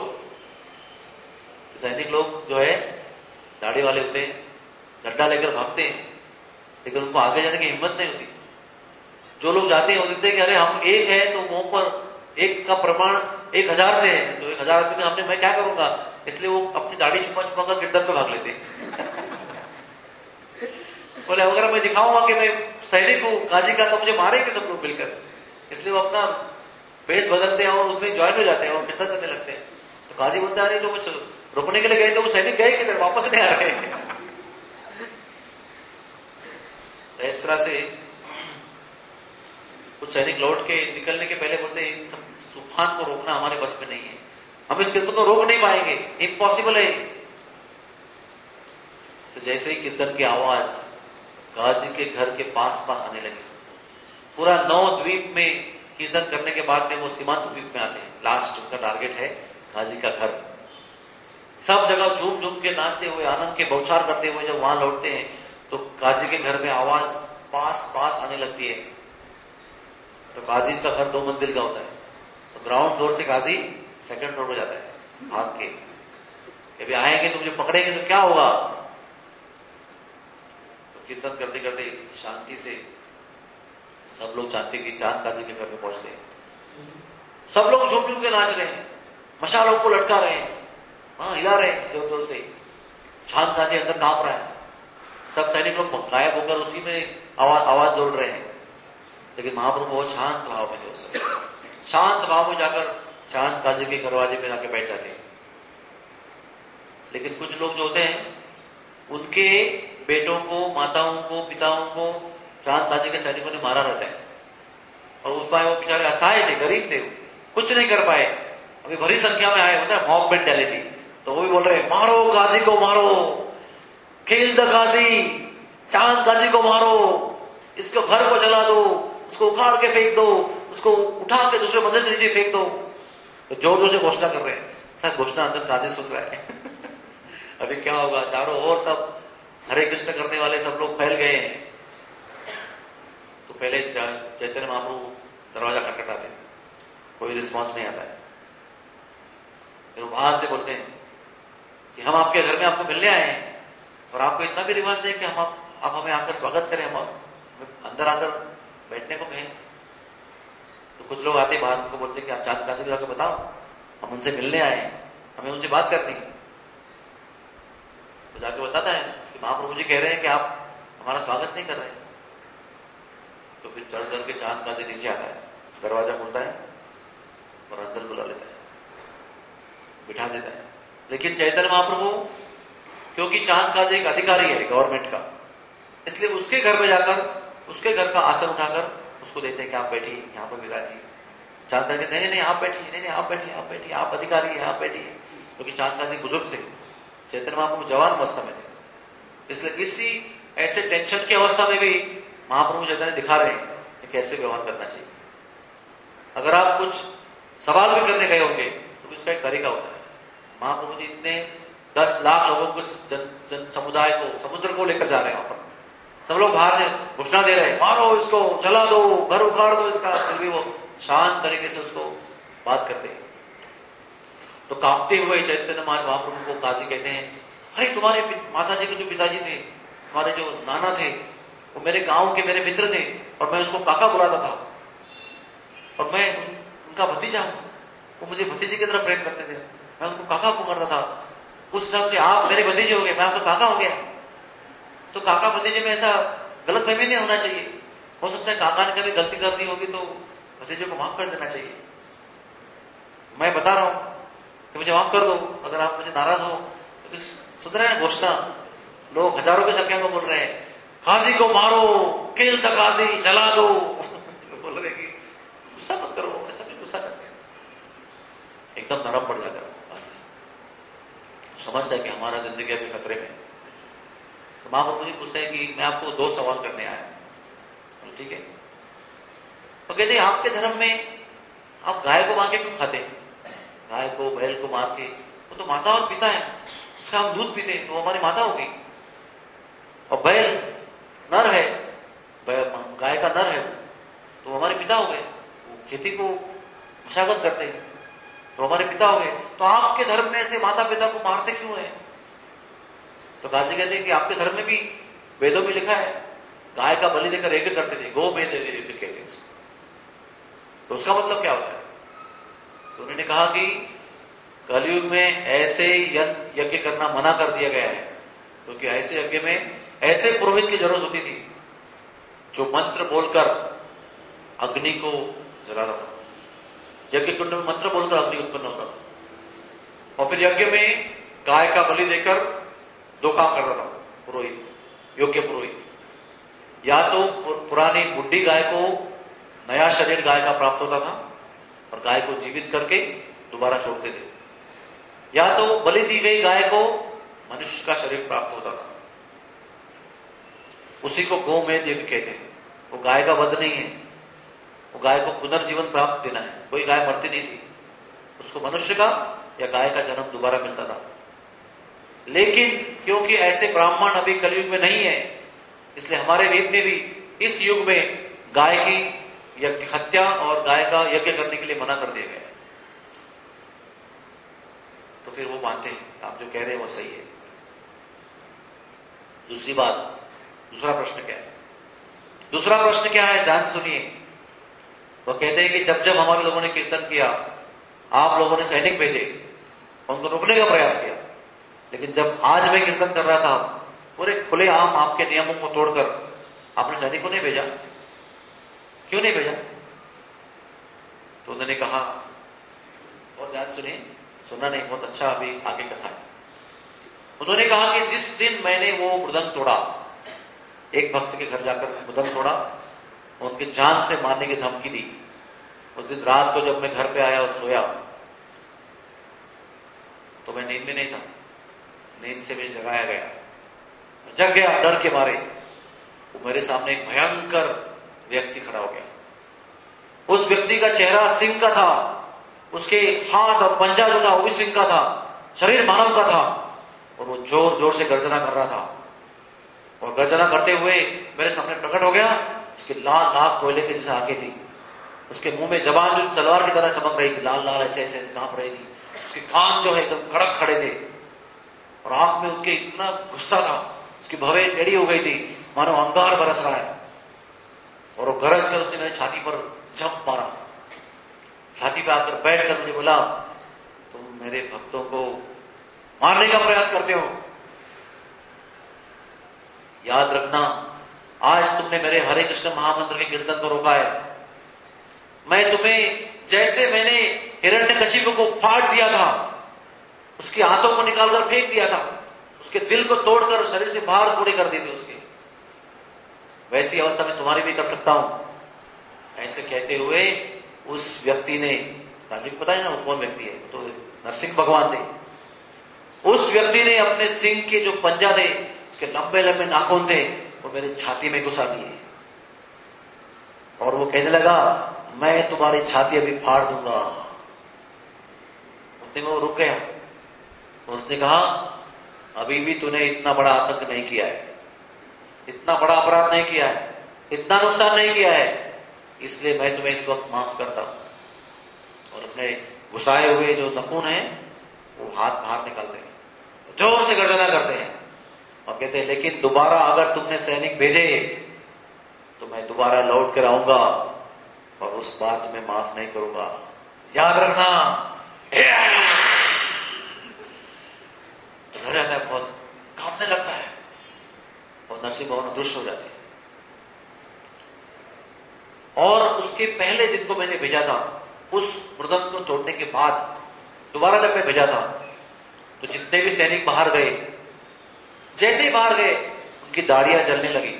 सैनिक लोग जो है दाढ़ी वाले होते हैं, डंडा लेकर भागते हैं, लेकिन उनको आगे जाने की हिम्मत नहीं होती। जो लोग जाते हैं वो देखते हैं कि अरे हम एक है, तो वहां पर एक का प्रमाण एक हजार से है, तो एक हजार आदमी के सामने मैं क्या करूंगा, इसलिए वो अपनी दाढ़ी छुपा छुपा कर कीर्तन पे भाग लेते हैं। बोले अगर मैं दिखाऊंगा कि मैं सैनिक हूं गाजी का, तो मुझे मारेंगे सब लोग मिलकर, इसलिए वो अपना फेस बदलते हैं और उसमें ज्वाइन हो जाते हैं और कीर्तन करने लगते हैं। तो गाजी बोलते हैं अरे जो कुछ रोकने के लिए गए तो वो सैनिक गए किधर, वापस नहीं आ रहे। इस तरह से कुछ सैनिक लौट के निकलने के पहले बोलते हैं तूफान को रोकना हमारे बस में नहीं है, हम इस कीर्तन को रोक नहीं पाएंगे, इम्पॉसिबल है। तो जैसे ही कीर्तन की आवाज गाजी के घर के पास पास आने लगी, पूरा नौ द्वीप में कीर्तन करने के बाद में वो सीमांत द्वीप में आते हैं, लास्ट उनका टारगेट है गाजी का घर। सब जगह झूम झूम के नाचते हुए, आनंद के बौछार करते हुए जब वहां लौटते हैं, तो गाजी के घर में आवाज पास पास आने लगती है। तो गाजी का घर दो मंजिल का होता है, तो ग्राउंड फ्लोर से गाजी सेकंड फ्लोर पर जाता है भाग के, अभी आएंगे तो मुझे पकड़ेंगे तो क्या होगा। तो कीर्तन करते करते शांति से सब लोग चाहते कि चांद गाजी के घर में पहुंचते हैं। सब लोग झूम झूम के नाच रहे हैं, मशालों को लटका रहे हैं, हाँ हिला रहे हैं जोर जोर से, चांद गाजी अंदर कांप रहा है। सब सैनिक लोग गायब होकर उसी में आवाज आवाज जोड़ रहे हैं, लेकिन महाप्रभु बहुत शांत भाव में थे उस समय। शांत भाव में जाकर चांद गाजी के दरवाजे में जाके बैठ जाते हैं। लेकिन कुछ लोग जो होते हैं उनके बेटों को, माताओं को, पिताओं को चांद गाजी के सैनिकों ने मारा रहता है, और उस बार वो बेचारे असहाय थे, गरीब थे, कुछ नहीं कर पाए। अभी भरी संख्या में आए, होता है मॉब मेंटालिटी, तो वो भी बोल रहे हैं मारो गाजी को, मारो, किल द गाजी, चांद गाजी को मारो, इसको घर को जला दो, उसको उखाड़ के फेंक दो, उसको उठा के दूसरे मंदिर से नीचे फेंक दो। तो जोर जोर से घोषणा कर रहे हैं, सर घोषणा अंदर गाजी सुन रहा है। अभी क्या होगा, चारों ओर सब हरे कृष्ण करने वाले सब लोग फैल गए हैं। तो पहले चैतन्य महाप्रभु दरवाजा खटखटाते हैं, कोई रिस्पॉन्स नहीं आता है। फिर बाहर से बोलते हैं कि हम आपके घर में आपको मिलने आए हैं, और आपको इतना भी रिवाज है कि हम आप, आप हमें आकर स्वागत करें, हम अंदर आकर बैठने को कहें। तो कुछ लोग आते बाहर, उनको बोलते हैं कि आप चांद गाजी जाकर बताओ, हम उनसे मिलने आए हैं, हमें उनसे बात करनी है। तो जाके बताता है कि महाप्रभु जी कह रहे हैं कि आप हमारा स्वागत नहीं कर रहे। तो फिर चढ़ करके चांद गाजी नीचे आता है, दरवाजा खुलता है और अंदर बुला लेता है, बिठा देता है। लेकिन चैतन्य महाप्रभु, क्योंकि चांद गाजी एक अधिकारी है गवर्नमेंट का, इसलिए उसके घर में जाकर उसके घर का आसन उठाकर उसको देते हैं कि आप बैठिए यहाँ पर विराजिए। चांद गाजी नहीं नहीं आप बैठिए, नहीं नहीं आप बैठिए, आप बैठिए, आप अधिकारी है, आप बैठिए। क्योंकि चांद गाजी बुजुर्ग थे, चैतन्य महाप्रभु जवान अवस्था में थे, इसलिए इसी ऐसे टेंशन की अवस्था में भी महाप्रभु चैतन्य दिखा रहे हैं कि कैसे व्यवहार करना चाहिए। अगर आप कुछ सवाल भी करने गए होंगे तो उसका एक तरीका होता है। महाप्रभु जी इतने दस लाख लोगों को, जन, जन समुदाय को, समुद्र को लेकर जा रहे हैं, वहां पर सब लोग बाहर से घोषणा दे रहे हैं मारो इसको, जला दो, घर उखाड़ दो इसका, फिर भी वो शांत तरीके से उसको बात करते हैं। तो कांपते हुए चैतन्य महाप्रभु को काजी कहते हैं, अरे तुम्हारे माता जी के जो पिताजी थे, तुम्हारे जो नाना थे, वो मेरे गांव के मेरे मित्र थे और मैं उसको काका बुलाता था और मैं उनका भतीजा हूं, वो मुझे भतीजे की तरह प्रेम करते थे, मैं उनको काका पुकारता था, उस हिसाब से आप मेरे भतीजे हो गए, मैं आपका काका हो गया। तो काका भतीजे में ऐसा गलत फहमी नहीं होना चाहिए। हो सकता है काका ने कभी गलती कर दी होगी तो भतीजे को माफ कर देना चाहिए। मैं बता रहा हूं कि मुझे माफ कर दो, अगर आप मुझे नाराज हो तो सुधरा है घोषणा। लोग हजारों की संख्या में बोल रहे हैं, काजी को मारो, किल द काजी, जला दो। बोल रहे कि गुस्सा मत करो, ऐसा नहीं गुस्सा करते, एकदम नरम पड़ जाता है, समझता है कि हमारा जिंदगी अभी खतरे में। तो महाप्रभु जी पूछते हैं कि मैं आपको दो सवाल करने आया। ठीक है, तो कहते हैं आपके धर्म में आप गाय को मार के क्यों खाते हैं? गाय को बैल को मार के, वो तो माता और पिता है, उसका हम दूध पीते हैं तो हमारी माता होगी, और बैल नर है, गाय का नर है तो हमारे पिता हो गए, वो खेती को मशागत करते हैं तो हमारे पिता हो गए। तो आपके धर्म में ऐसे माता पिता को मारते क्यों है? तो काजी कहते हैं कि आपके धर्म में भी वेदों में लिखा है गाय का बलि देकर यज्ञ करते थे, गो वेद कहते हैं। तो उसका मतलब क्या होता है? तो उन्होंने कहा कि कलयुग में ऐसे यज्ञ करना मना कर दिया गया है, क्योंकि तो ऐसे यज्ञ में ऐसे पुरोहित की जरूरत होती थी जो मंत्र बोलकर अग्नि को जलाता था। यज्ञ कुंड में मंत्र बोलकर अग्नि उत्पन्न होता था, और फिर यज्ञ में गाय का बलि देकर दो काम करता था पुरोहित, योग्य पुरोहित। या तो पुरानी बुढ़ी गाय को नया शरीर गाय का प्राप्त होता था और गाय को जीवित करके दोबारा छोड़ते थे, या तो बलि दी गई गाय को मनुष्य का शरीर प्राप्त होता था। उसी को गोमेध यज्ञ कहते हैं। वो गाय का वध नहीं है, वो गाय को पुनर्जीवन प्राप्त देना है। कोई गाय मरती नहीं थी, उसको मनुष्य का या गाय का जन्म दोबारा मिलता था। लेकिन क्योंकि ऐसे ब्राह्मण अभी कलयुग में नहीं है, इसलिए हमारे वेद में भी इस युग में गाय की यज्ञ हत्या और गाय का यज्ञ करने के लिए मना कर दिया गया। तो फिर वो मानते हैं आप जो कह रहे हैं वो सही है। दूसरी बात, दूसरा प्रश्न क्या है? दूसरा प्रश्न क्या है, ध्यान सुनिए। वो कहते हैं कि जब जब हमारे लोगों ने कीर्तन किया, आप लोगों ने सैनिक भेजे, उनको रोकने का प्रयास किया, लेकिन जब आज मैं कीर्तन कर रहा था, पूरे खुले आम आपके नियमों को तोड़कर आपने सैनिक को नहीं भेजा, क्यों नहीं भेजा? तो उन्होंने कहा, बहुत ध्यान सुनिए, सुनना नहीं, बहुत अच्छा अभी आगे कथा है। उन्होंने कहा कि जिस दिन मैंने वो मृदंग तोड़ा, एक भक्त के घर जाकर मृदंग तोड़ा, उनकी जान से मारने की धमकी दी, उस दिन रात को जब मैं घर पे आया और सोया तो मैं नींद में नहीं था, नींद से मुझे जगाया गया, मैं जग गया डर के मारे। वो मेरे सामने एक भयंकर व्यक्ति खड़ा हो गया। उस व्यक्ति का चेहरा सिंह का था, उसके हाथ और पंजा जो था वो भी सिंह का था, शरीर मानव का था, और वो जोर जोर से गर्जना कर रहा था। और गर्जना करते हुए मेरे सामने प्रकट हो गया। उसके लाल नाक कोयले के जैसे आंखें थी, उसके मुंह में जबान जो तलवार की तरह चमक रही थी, लाल लाल ऐसे ऐसे कांप रही थी, उसके कान जो है एकदम कड़क खड़े थे, और आंख में उनके इतना गुस्सा था, उसकी भवें टेढ़ी हो गई थी, मानो अंगार बरस रहा है। और वो गरज कर उसने मेरी छाती पर झप मारा, छाती पे आकर बैठ कर मुझे बोला, तुम मेरे भक्तों को मारने का प्रयास करते हो, याद रखना आज तुमने मेरे हरे कृष्ण महामंत्र के कीर्तन को रोका है। मैं तुम्हें जैसे मैंने हिरण्यकशिपु को फाड़ दिया था, उसके हाथों को निकालकर फेंक दिया था, उसके दिल को तोड़कर शरीर से बाहर पूरी कर दी थी उसके, वैसी अवस्था में तुम्हारी भी कर सकता हूं। ऐसे कहते हुए उस व्यक्ति ने, काजी को पता है ना वो कौन व्यक्ति है, तो नरसिंह भगवान थे। उस व्यक्ति ने अपने सिंह के जो पंजा थे, उसके लंबे लंबे नाखून थे, वो मेरे छाती में घुसा दिए, और वो कहने लगा, मैं तुम्हारी छाती अभी फाड़ दूंगा। उतने में वो रुक गया। उसने कहा, अभी भी तूने इतना बड़ा आतंक नहीं किया है, इतना बड़ा अपराध नहीं किया है, इतना नुकसान नहीं किया है, इसलिए मैं तुम्हें इस वक्त माफ करता हूं। और अपने घुसाए हुए जो नखून है वो हाथ बाहर निकालते हैं, जोर से गर्जना करते हैं और कहते हैं लेकिन दोबारा अगर तुमने सैनिक भेजे तो मैं दोबारा लौट कर आऊंगा और उस बार तुम्हें माफ नहीं करूंगा, याद रखना। तो डर जाता है, बहुत कांपने लगता है और नरसिंह भवन अदृश्य हो जाते हैं। और उसके पहले दिन को मैंने भेजा था, उस मृदंग को तोड़ने के बाद दोबारा जब मैं भेजा था तो जितने भी सैनिक बाहर गए, जैसे ही बाहर गए उनकी दाढ़ियां जलने लगी,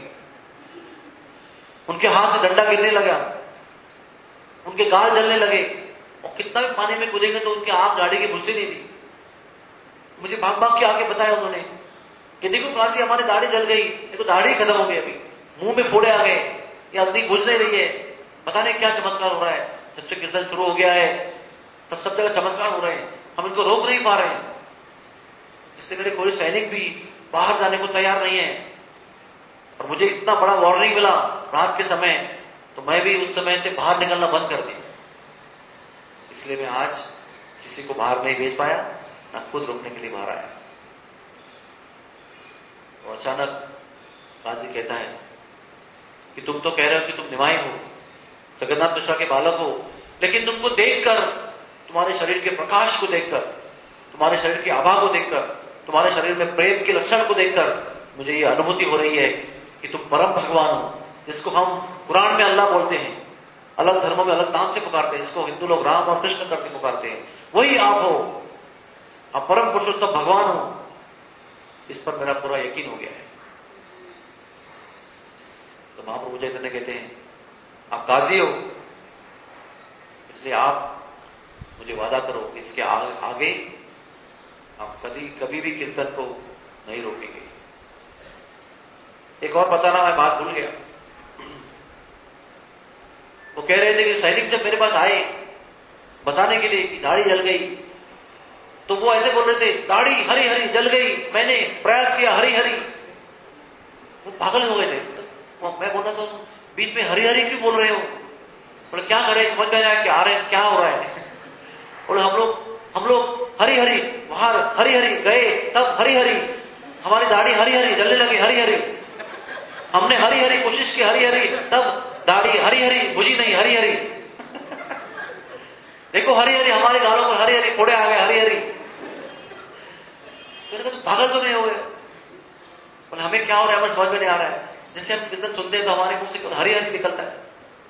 उनके हाथ से डंडा गिरने लगा, उनके गाल जलने लगे और कितना भी पानी में कूदेंगे तो उनकी आंख गाड़ी की घुसती नहीं थी। मुझे भाग भाग के आके बताया उन्होंने कि देखो काशी हमारी दाढ़ी जल गई, देखो दाढ़ी खत्म हो गई, अभी मुंह में फोड़े आ गए, ये अग्नि बुझ नहीं रही है, पता नहीं क्या चमत्कार हो रहा है। जब से कीर्तन शुरू हो गया है तब सब जगह चमत्कार हो रहे हैं, हम इनको रोक नहीं पा रहे हैं। इसलिए मेरे कोई सैनिक भी बाहर जाने को तैयार नहीं है और मुझे इतना बड़ा वार्निंग मिला रात के समय, तो मैं भी उस समय से बाहर निकलना बंद कर दिया। इसलिए मैं आज किसी को बाहर नहीं भेज पाया, ना खुद रोकने के लिए बाहर आया। तो अचानक काजी कहता है कि तुम तो कह रहे हो कि तुम निमाई हो, जगन्नाथ मिश्रा के बालक हो, लेकिन तुमको देखकर, तुम्हारे शरीर के प्रकाश को देखकर, तुम्हारे शरीर की आभा को देखकर, तुम्हारे शरीर में प्रेम के लक्षण को देखकर मुझे ये अनुभूति हो रही है कि तुम परम भगवान हो, जिसको हम कुरान में अल्लाह बोलते हैं, अलग धर्मों में अलग नाम से पुकारते हैं, इसको हिंदू लोग राम और कृष्ण करके पुकारते हैं, वही आप हो, आप परम पुरुषोत्तम भगवान हो। इस पर मेरा पूरा यकीन हो गया है। तो महाप्रभु चैतन्य कहते हैं आप काजी हो, इसलिए आप मुझे वादा करो इसके आगे, आगे आप कभी कभी भी कीर्तन को नहीं रोकेंगे। एक और बताना, मैं बात भूल गया। वो कह रहे थे कि सैनिक जब मेरे पास आए बताने के लिए कि दाढ़ी जल गई, तो वो ऐसे बोल रहे थे दाढ़ी हरी हरी जल गई, मैंने प्रयास किया हरी हरी। वो पागल हो गए थे। मैं बोल रहा था बीच में हरी हरी क्यों बोल रहे हो? बोले क्या करें, समझ में आया क्या रहे क्या हो रहा है। बोले हम लोग हम लोग हरी हरी बाहर हरी हरी गए, तब हरी हरी हमारी दाढ़ी हरी हरी जलने लगी, हरी हरी हमने हरी हरी कोशिश की, हरी हरी तब दाढ़ी हरी हरी बुझी नहीं, हरी हरी देखो हरी हरी हमारे गालों पर हरी हरी फोड़े आ गए, हरी हरी। तो तो पागल तो नहीं हो गए? बोले हमें क्या हो रहा है, हमें समझ में नहीं आ रहा है। जैसे हम कीर्तन सुनते हैं तो हमारे मुंह से हरी हरी निकलता है।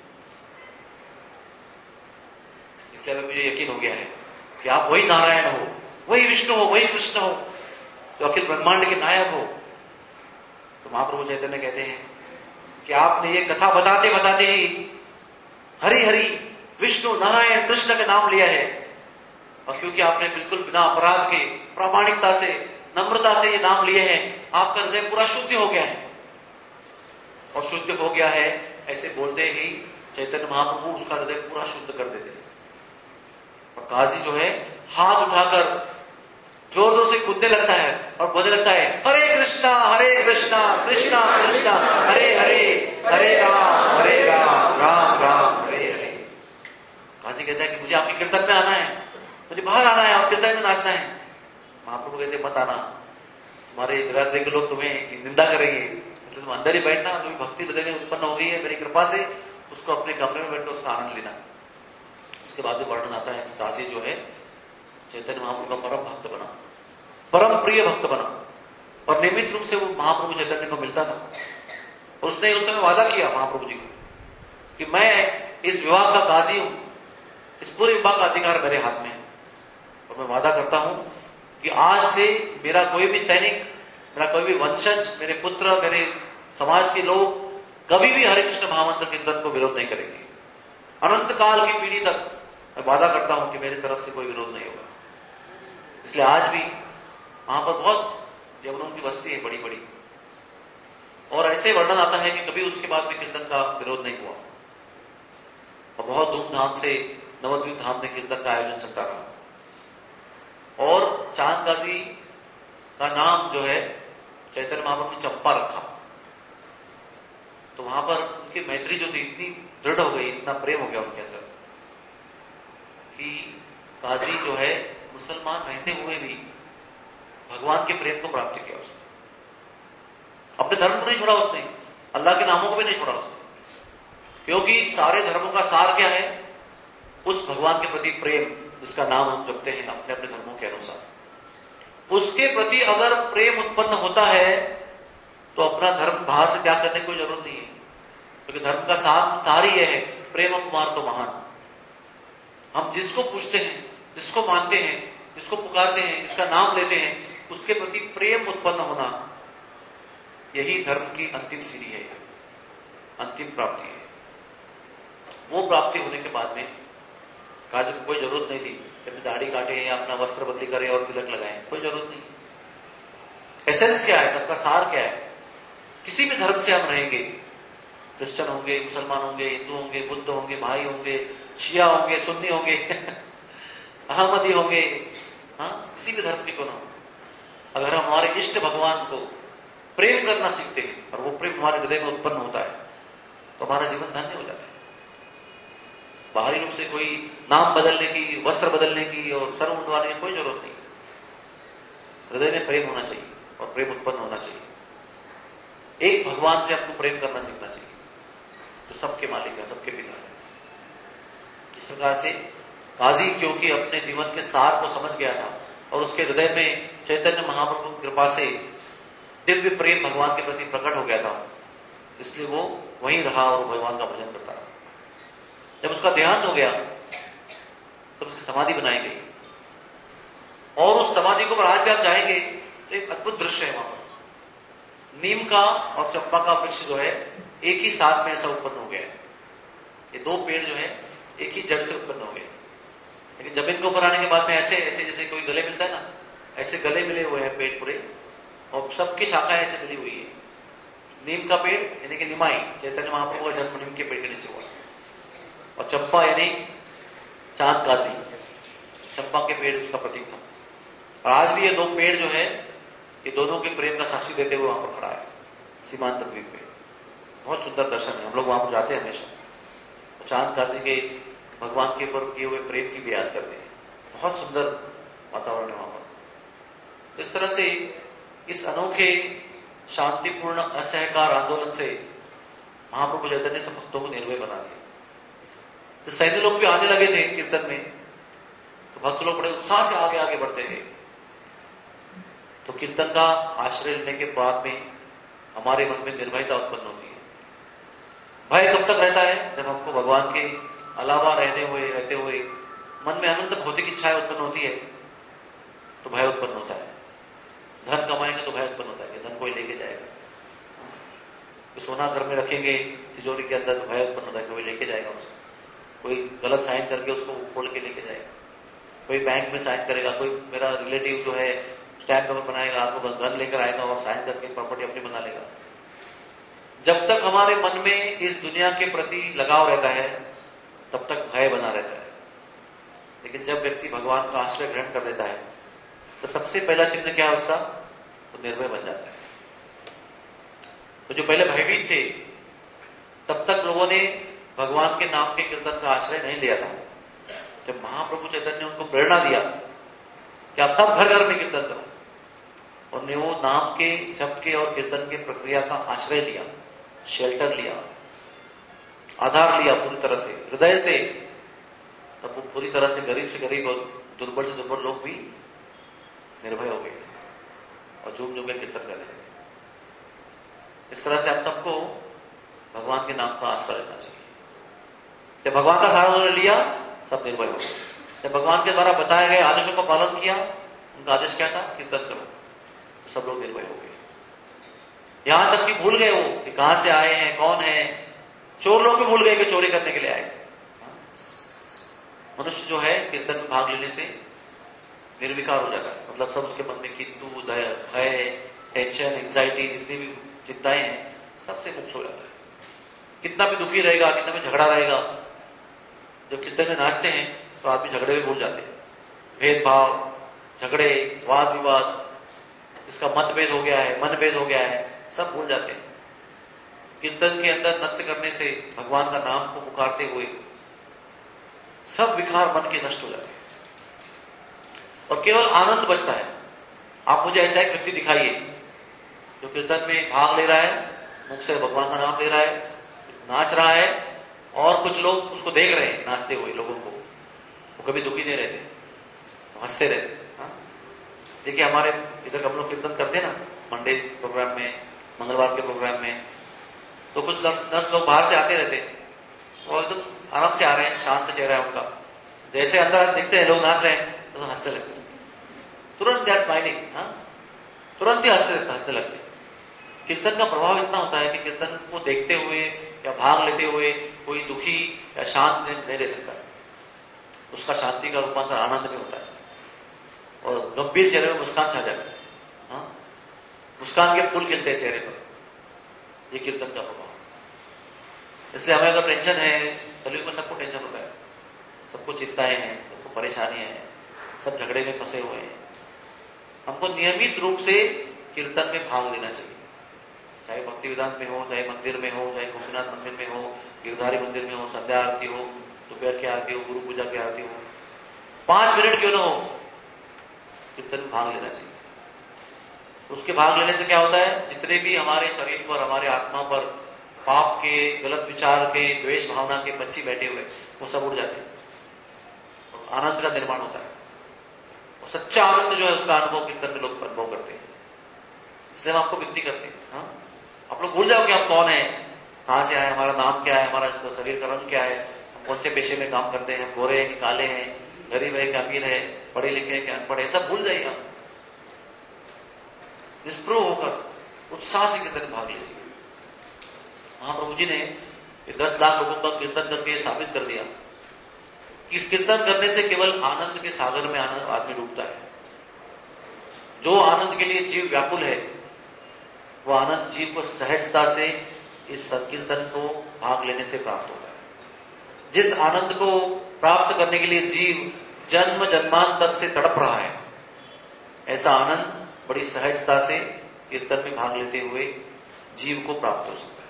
इसलिए मुझे यकीन हो गया है कि आप वही नारायण हो, वही विष्णु हो, वही कृष्ण हो, जो अखिल ब्रह्मांड के नायक हो। तो महाप्रभु चैतन्य कहते हैं कि आपने ये कथा बताते बताते ही हरि हरि विष्णु नारायण कृष्ण का नाम लिया है, और क्योंकि आपने बिल्कुल बिना अपराध के प्रामाणिकता से नम्रता से ये नाम लिए हैं, आपका हृदय पूरा शुद्ध हो गया है। और शुद्ध हो गया है ऐसे बोलते ही चैतन्य महाप्रभु उसका हृदय पूरा शुद्ध कर देते हैं। और काजी जो है हाथ उठाकर जोर जोर से कूदने लगता है और बोलने लगता है हरे कृष्णा हरे कृष्णा कृष्णा कृष्णा हरे हरे हरे राम हरे राम राम राम हरे हरे। काजी कहता है कि मुझे आपकी कीर्तन में आना है, मुझे बाहर आना है और कीर्तन में नाचना है। महाप्रभु कहते मत आना, तुम्हारे बिरादरी के लोग तुम्हें निंदा करेंगे, इसलिए तुम अंदर ही बैठना। जो भक्ति हृदय में उत्पन्न हो गई है मेरी कृपा से, उसको अपने कमरे में बैठकर उसका आनंद लेना। उसके बाद में वर्णन आता है कि काजी जो है चैतन्य महाप्रभु का परम भक्त बना, परम प्रिय भक्त बना, और नियमित रूप से वो महाप्रभु चैतन्य को मिलता था। उसने उस समय वादा किया महाप्रभु जी को कि मैं इस विवाह का काजी हूं, इस पूरे विवाह का अधिकार मेरे हाथ में है, और मैं वादा करता हूं कि आज से मेरा कोई भी सैनिक, मेरा कोई भी वंशज, मेरे पुत्र, मेरे समाज के लोग कभी भी हरे कृष्ण महामंत्र कीर्तन को विरोध नहीं करेंगे। अनंत काल की पीढ़ी तक मैं वादा करता हूं कि मेरी तरफ से कोई विरोध नहीं होगा। इसलिए आज भी वहां पर बहुत यवनों की बस्ती है बड़ी बड़ी, और ऐसे वर्णन आता है कि कभी उसके बाद में कीर्तन का विरोध नहीं हुआ, और बहुत धूमधाम से नवद्वीप धाम में कीर्तन का आयोजन चलता रहा। और चांद काजी का नाम जो है चैतन्य महाप्रभु ने चंपा रखा। तो वहां पर उनकी मैत्री जो थी इतनी दृढ़ हो गई, इतना प्रेम हो गया उनके अंदर कि काजी जो है मुसलमान रहते हुए भी भगवान के प्रेम को प्राप्त किया उसने। अपने धर्म को नहीं छोड़ा उसने, अल्लाह के नामों को भी नहीं छोड़ा उसने, क्योंकि सारे धर्मों का सार क्या है? उस भगवान के प्रति प्रेम, जिसका नाम हम जपते हैं अपने अपने धर्मों के अनुसार, उसके प्रति अगर प्रेम उत्पन्न होता है तो अपना धर्म बाहर से त्याग करने की कोई जरूरत नहीं है, क्योंकि धर्म का सार सार ही है प्रेम कुमार तो महान। हम जिसको पूछते हैं, जिसको मानते हैं, जिसको पुकारते हैं, जिसका नाम लेते हैं, उसके प्रति प्रेम उत्पन्न होना, यही धर्म की अंतिम सीढ़ी है, अंतिम प्राप्ति है। वो प्राप्ति होने के बाद में काज को कोई जरूरत नहीं थी कि अपनी दाढ़ी काटे या अपना वस्त्र बदली करें और तिलक लगाएं, कोई जरूरत नहीं। एसेंस क्या है, सबका सार क्या है? किसी भी धर्म से हम रहेंगे, क्रिश्चियन होंगे, मुसलमान होंगे, हिंदू होंगे, बुद्ध होंगे, भाई होंगे, शिया होंगे, सुन्नी होंगे, अहमदी होंगे, हाँ, किसी भी धर्म की को ना हो, अगर हम हमारे इष्ट भगवान को प्रेम करना सीखते हैं और वो प्रेम हमारे हृदय में उत्पन्न होता है तो हमारा जीवन धन्य हो जाता है। बाहरी रूप से कोई नाम बदलने की, वस्त्र बदलने की और सर उठवाने की कोई जरूरत नहीं। हृदय में प्रेम होना चाहिए और प्रेम उत्पन्न होना चाहिए। एक भगवान से आपको प्रेम करना सीखना चाहिए तो सबके मालिक है, सबके पिता है। इस प्रकार से काजी क्योंकि अपने जीवन के सार को समझ गया था और उसके हृदय में चैतन्य महाप्रभु की कृपा से दिव्य प्रेम भगवान के प्रति प्रकट हो गया था, इसलिए वो वहीं रहा और भगवान का भजन करता रहा। जब उसका देहांत हो गया तब उसकी समाधि बनाई गई और उस समाधि को आज भी आप जाएंगे तो एक अद्भुत दृश्य है वहां पर। नीम का और चंपा का वृक्ष जो है एक ही साथ में ऐसा उत्पन्न हो गया है। ये दो पेड़ जो है एक ही जड़ से उत्पन्न हो गए, लेकिन जमीन के ऊपर आने के बाद में ऐसे ऐसे जैसे कोई गले मिलता है ना, ऐसे गले मिले हुए हैं पेड़ पूरे और सबकी शाखाएं ऐसे मिली हुई है। नीम का पेड़ यानी कि निमाई, चैतन्य महाप्रभु का जन्म नीम के पेड़ के नीचे हुआ, और चंपा यानी चांद काजी, चंपा के पेड़ उसका प्रतीक था। और आज भी ये दो पेड़ जो है ये दोनों के प्रेम का साक्षी देते हुए वहां पर खड़ा है सीमांत द्वीप पे। बहुत सुंदर दर्शन है, हम लोग वहां पर जाते हैं हमेशा। चांद काजी के भगवान के ऊपर किए हुए प्रेम की भी याद करते हैं। बहुत सुंदर वातावरण है वहां पर। इस तरह से इस अनोखे शांतिपूर्ण असहकार आंदोलन से महाप्रभु चैतन्य ने भक्तों को निर्भय बना दिया। तो सैन्य लोग भी आने लगे थे कीर्तन में, तो भक्त लोग बड़े उत्साह से आगे आगे बढ़ते गए। तो कीर्तन का आश्रय लेने के बाद में हमारे मन में निर्भयता उत्पन्न होती है। भय कब तक रहता है? जब हमको भगवान के अलावा रहने हुए रहते हुए मन में अनंत भौतिक इच्छाएं उत्पन्न होती है तो भय उत्पन्न होता है। धन कमाएंगे तो भय उत्पन्न होता है कि धन कोई लेके जाएगा। तो सोना घर में रखेंगे तिजोरी के अंदर तो भय उत्पन्न होता है, कोई लेके जाएगा उसको। कोई गलत साइन करके उसको खोल के लेके जाएगा। कोई बैंक में साइन करेगा, कोई मेरा रिलेटिव जो है स्टैम्प पेपर बनाएगा, आपको गन लेकर आएगा और साइन करके प्रॉपर्टी अपनी बना लेगा। जब तक हमारे मन में इस दुनिया के प्रति लगाव रहता है तब तक भय बना रहता है। लेकिन जब व्यक्ति भगवान का आश्रय ग्रहण कर लेता है तो सबसे पहला चिन्ह क्या है उसका? तो निर्भय बन जाता है। तो जो पहले भयभीत थे तब तक लोगों ने भगवान के नाम के कीर्तन का आश्रय नहीं लिया था। जब महाप्रभु चैतन्य ने उनको प्रेरणा दिया कि आप सब घर घर में कीर्तन करो, और ने वो नाम के जप के और कीर्तन के प्रक्रिया का आश्रय लिया, शेल्टर लिया, आधार लिया पूरी तरह से हृदय से, तब वो पूरी तरह से गरीब से गरीब और दुर्बल से दुर्बल लोग भी निर्भय हो गए और झूम झूम के कीर्तन कर रहे। इस तरह से आप सबको भगवान के नाम का आश्रय लेना चाहिए। जब भगवान का सहारा उन्होंने लिया सब निर्भय हो गए। जब भगवान के द्वारा बताए गए आदेशों का पालन किया, उनका आदेश क्या था? कीर्तन करो, तो सब लोग निर्भय हो गए। यहां तक कि भूल गए वो कि कहां से आए हैं, कौन है। चोर लोग भी भूल गए कि चोरी करने के लिए आए थे। मनुष्य जो है कीर्तन में भाग लेने से निर्विकार हो जाता है, मतलब सब उसके मन में किंतु दया भय टेंशन एंजाइटी जितनी भी चिंताएं हैं सबसे मुक्त हो जाता है। कितना भी दुखी रहेगा, कितना भी झगड़ा रहेगा, जब कीर्तन में नाचते हैं तो आदमी झगड़े में भूल जाते हैं। भेदभाव, झगड़े, वाद विवाद, इसका मतभेद हो गया है, मनभेद हो गया है, सब भूल जाते हैं। कीर्तन के अंदर नृत्य करने से, भगवान का नाम को पुकारते हुए सब विकार मन के नष्ट हो जाते हैं और केवल आनंद बचता है। आप मुझे ऐसा एक व्यक्ति दिखाइए जो कीर्तन में भाग ले रहा है, मुख से भगवान का नाम ले रहा है, नाच रहा है, और कुछ लोग उसको देख रहे हैं नाचते हुए लोगों को, वो कभी दुखी नहीं रहते, हंसते रहते। हाँ? देखिए हमारे इधर हम लोग कीर्तन करते हैं ना, मंडे प्रोग्राम में, मंगलवार के प्रोग्राम में, तो कुछ दस दस लोग बाहर से आते रहते हैं, वो एकदम आराम से आ रहे हैं, शांत चेहरा है उनका, जैसे अंदर दिखते हैं लोग नाच रहे हैं तो हंसते लगते हैं, तुरंत दे आर स्माइलिंग, तुरंत ही हंसते हंसते लगते। कीर्तन का प्रभाव इतना होता है कि कीर्तन को देखते हुए या भाग लेते हुए कोई दुखी या शांत नहीं रह सकता, उसका शांति का रूपांतर आनंद में होता है और गंभीर चेहरे में मुस्कान छा जाती है। हाँ? मुस्कान के फूल खिलते हैं चेहरे पर, ये कीर्तन का प्रभाव। इसलिए हमें अगर टेंशन है, कलयुग में सबको टेंशन होता है, सबको चिंताएं हैं, सबको परेशानियां हैं, सब झगड़े में फंसे हुए हैं। हमको नियमित रूप से कीर्तन में भाग लेना चाहिए, चाहे भक्ति वेदांत में हो, चाहे मंदिर में हो, चाहे गोपीनाथ मंदिर में हो, गिरधारी मंदिर में हो, संध्या आरती हो, दोपहर की आरती हो, गुरु पूजा की आरती हो, पांच मिनट क्यों ना हो, कीर्तन में भाग लेना चाहिए। उसके भाग लेने से क्या होता है, जितने भी हमारे शरीर पर, हमारे आत्मा पर पाप के, गलत विचार के, द्वेष भावना के पक्षी बैठे हुए, वो सब उड़ जाते हैं और आनंद का निर्माण होता है। और सच्चा आनंद जो है उसका अनुभव कीर्तन में लोग अनुभव करते हैं। इसलिए हम आपको विनती करते हैं, हाँ? आप लोग भूल जाओ कि आप कौन है, कहां से आए, हमारा नाम क्या है, हमारा तो शरीर का रंग क्या है, हम कौन से पेशे में काम करते हैं, गोरे हैं कि काले हैं, गरीब है कि अमीर है, पढ़े लिखे हैं कि अनपढ़ है, सब भूल जाइए आप। निष्प्रभ होकर उत्साह से कीर्तन में भाग लीजिए। महाप्रभु जी ने ये दस लाख लोगों का कीर्तन करके साबित कर दिया कि इस कीर्तन करने से केवल आनंद के सागर में आनंद आदमी डूबता है। जो आनंद के लिए जीव व्याकुल है, वो आनंद जीव को सहजता से इस संकीर्तन को भाग लेने से प्राप्त होता है। जिस आनंद को प्राप्त करने के लिए जीव जन्म जन्मांतर से तड़प रहा है, ऐसा आनंद बड़ी सहजता से कीर्तन में भाग लेते हुए जीव को प्राप्त हो सकता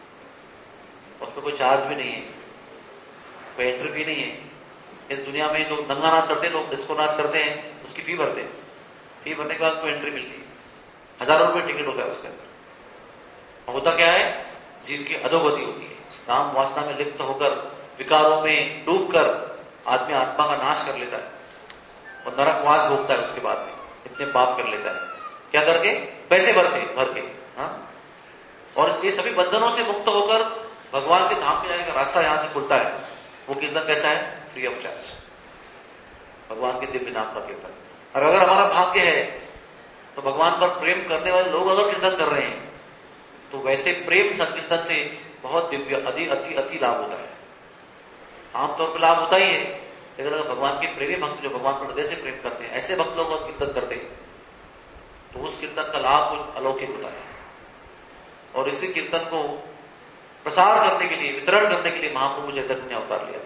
है। उसमें कोई चार्ज भी नहीं है, कोई एंट्री भी नहीं है। इस दुनिया में लोग दंगा नाच करते हैं, लोग डिस्को नाच करते हैं, उसकी फी भरते हैं, फी भरने के बाद कोई एंट्री मिलती है, हजारों रुपए टिकट होता है उसके अंदर। होता क्या है, जीव की अधोगति होती है, काम वासना में लिप्त होकर, विकारों में डूबकर आदमी आत्मा का नाश कर लेता है और नरकवास भोगता है। उसके बाद में इतने पाप कर लेता है, क्या करके, पैसे भर के भर के हाँ? और ये सभी बंधनों से मुक्त होकर भगवान के धाम में जाने का रास्ता यहां से खुलता है। वो कीर्तन कैसा है, फ्री ऑफ चार्ज, भगवान के दिव्य नाम का कीर्तन। और अगर हमारा भाग्य है तो भगवान पर प्रेम करने वाले लोग अगर कीर्तन कर रहे हैं तो वैसे प्रेम संकीर्तन से बहुत दिव्य अति अति अति लाभ होता है। आमतौर पर लाभ होता ही है, लेकिन अगर भगवान के प्रेमी भक्त जो भगवान पर हृदय से प्रेम करते हैं, ऐसे भक्त लोग अगर कीर्तन करते हैं तो उस कीर्तन का लाभ कुछ अलौकिक होता है। और इसी कीर्तन को प्रसार करने के लिए, वितरण करने के लिए महाप्रभु चैतन्य ने अवतार लिया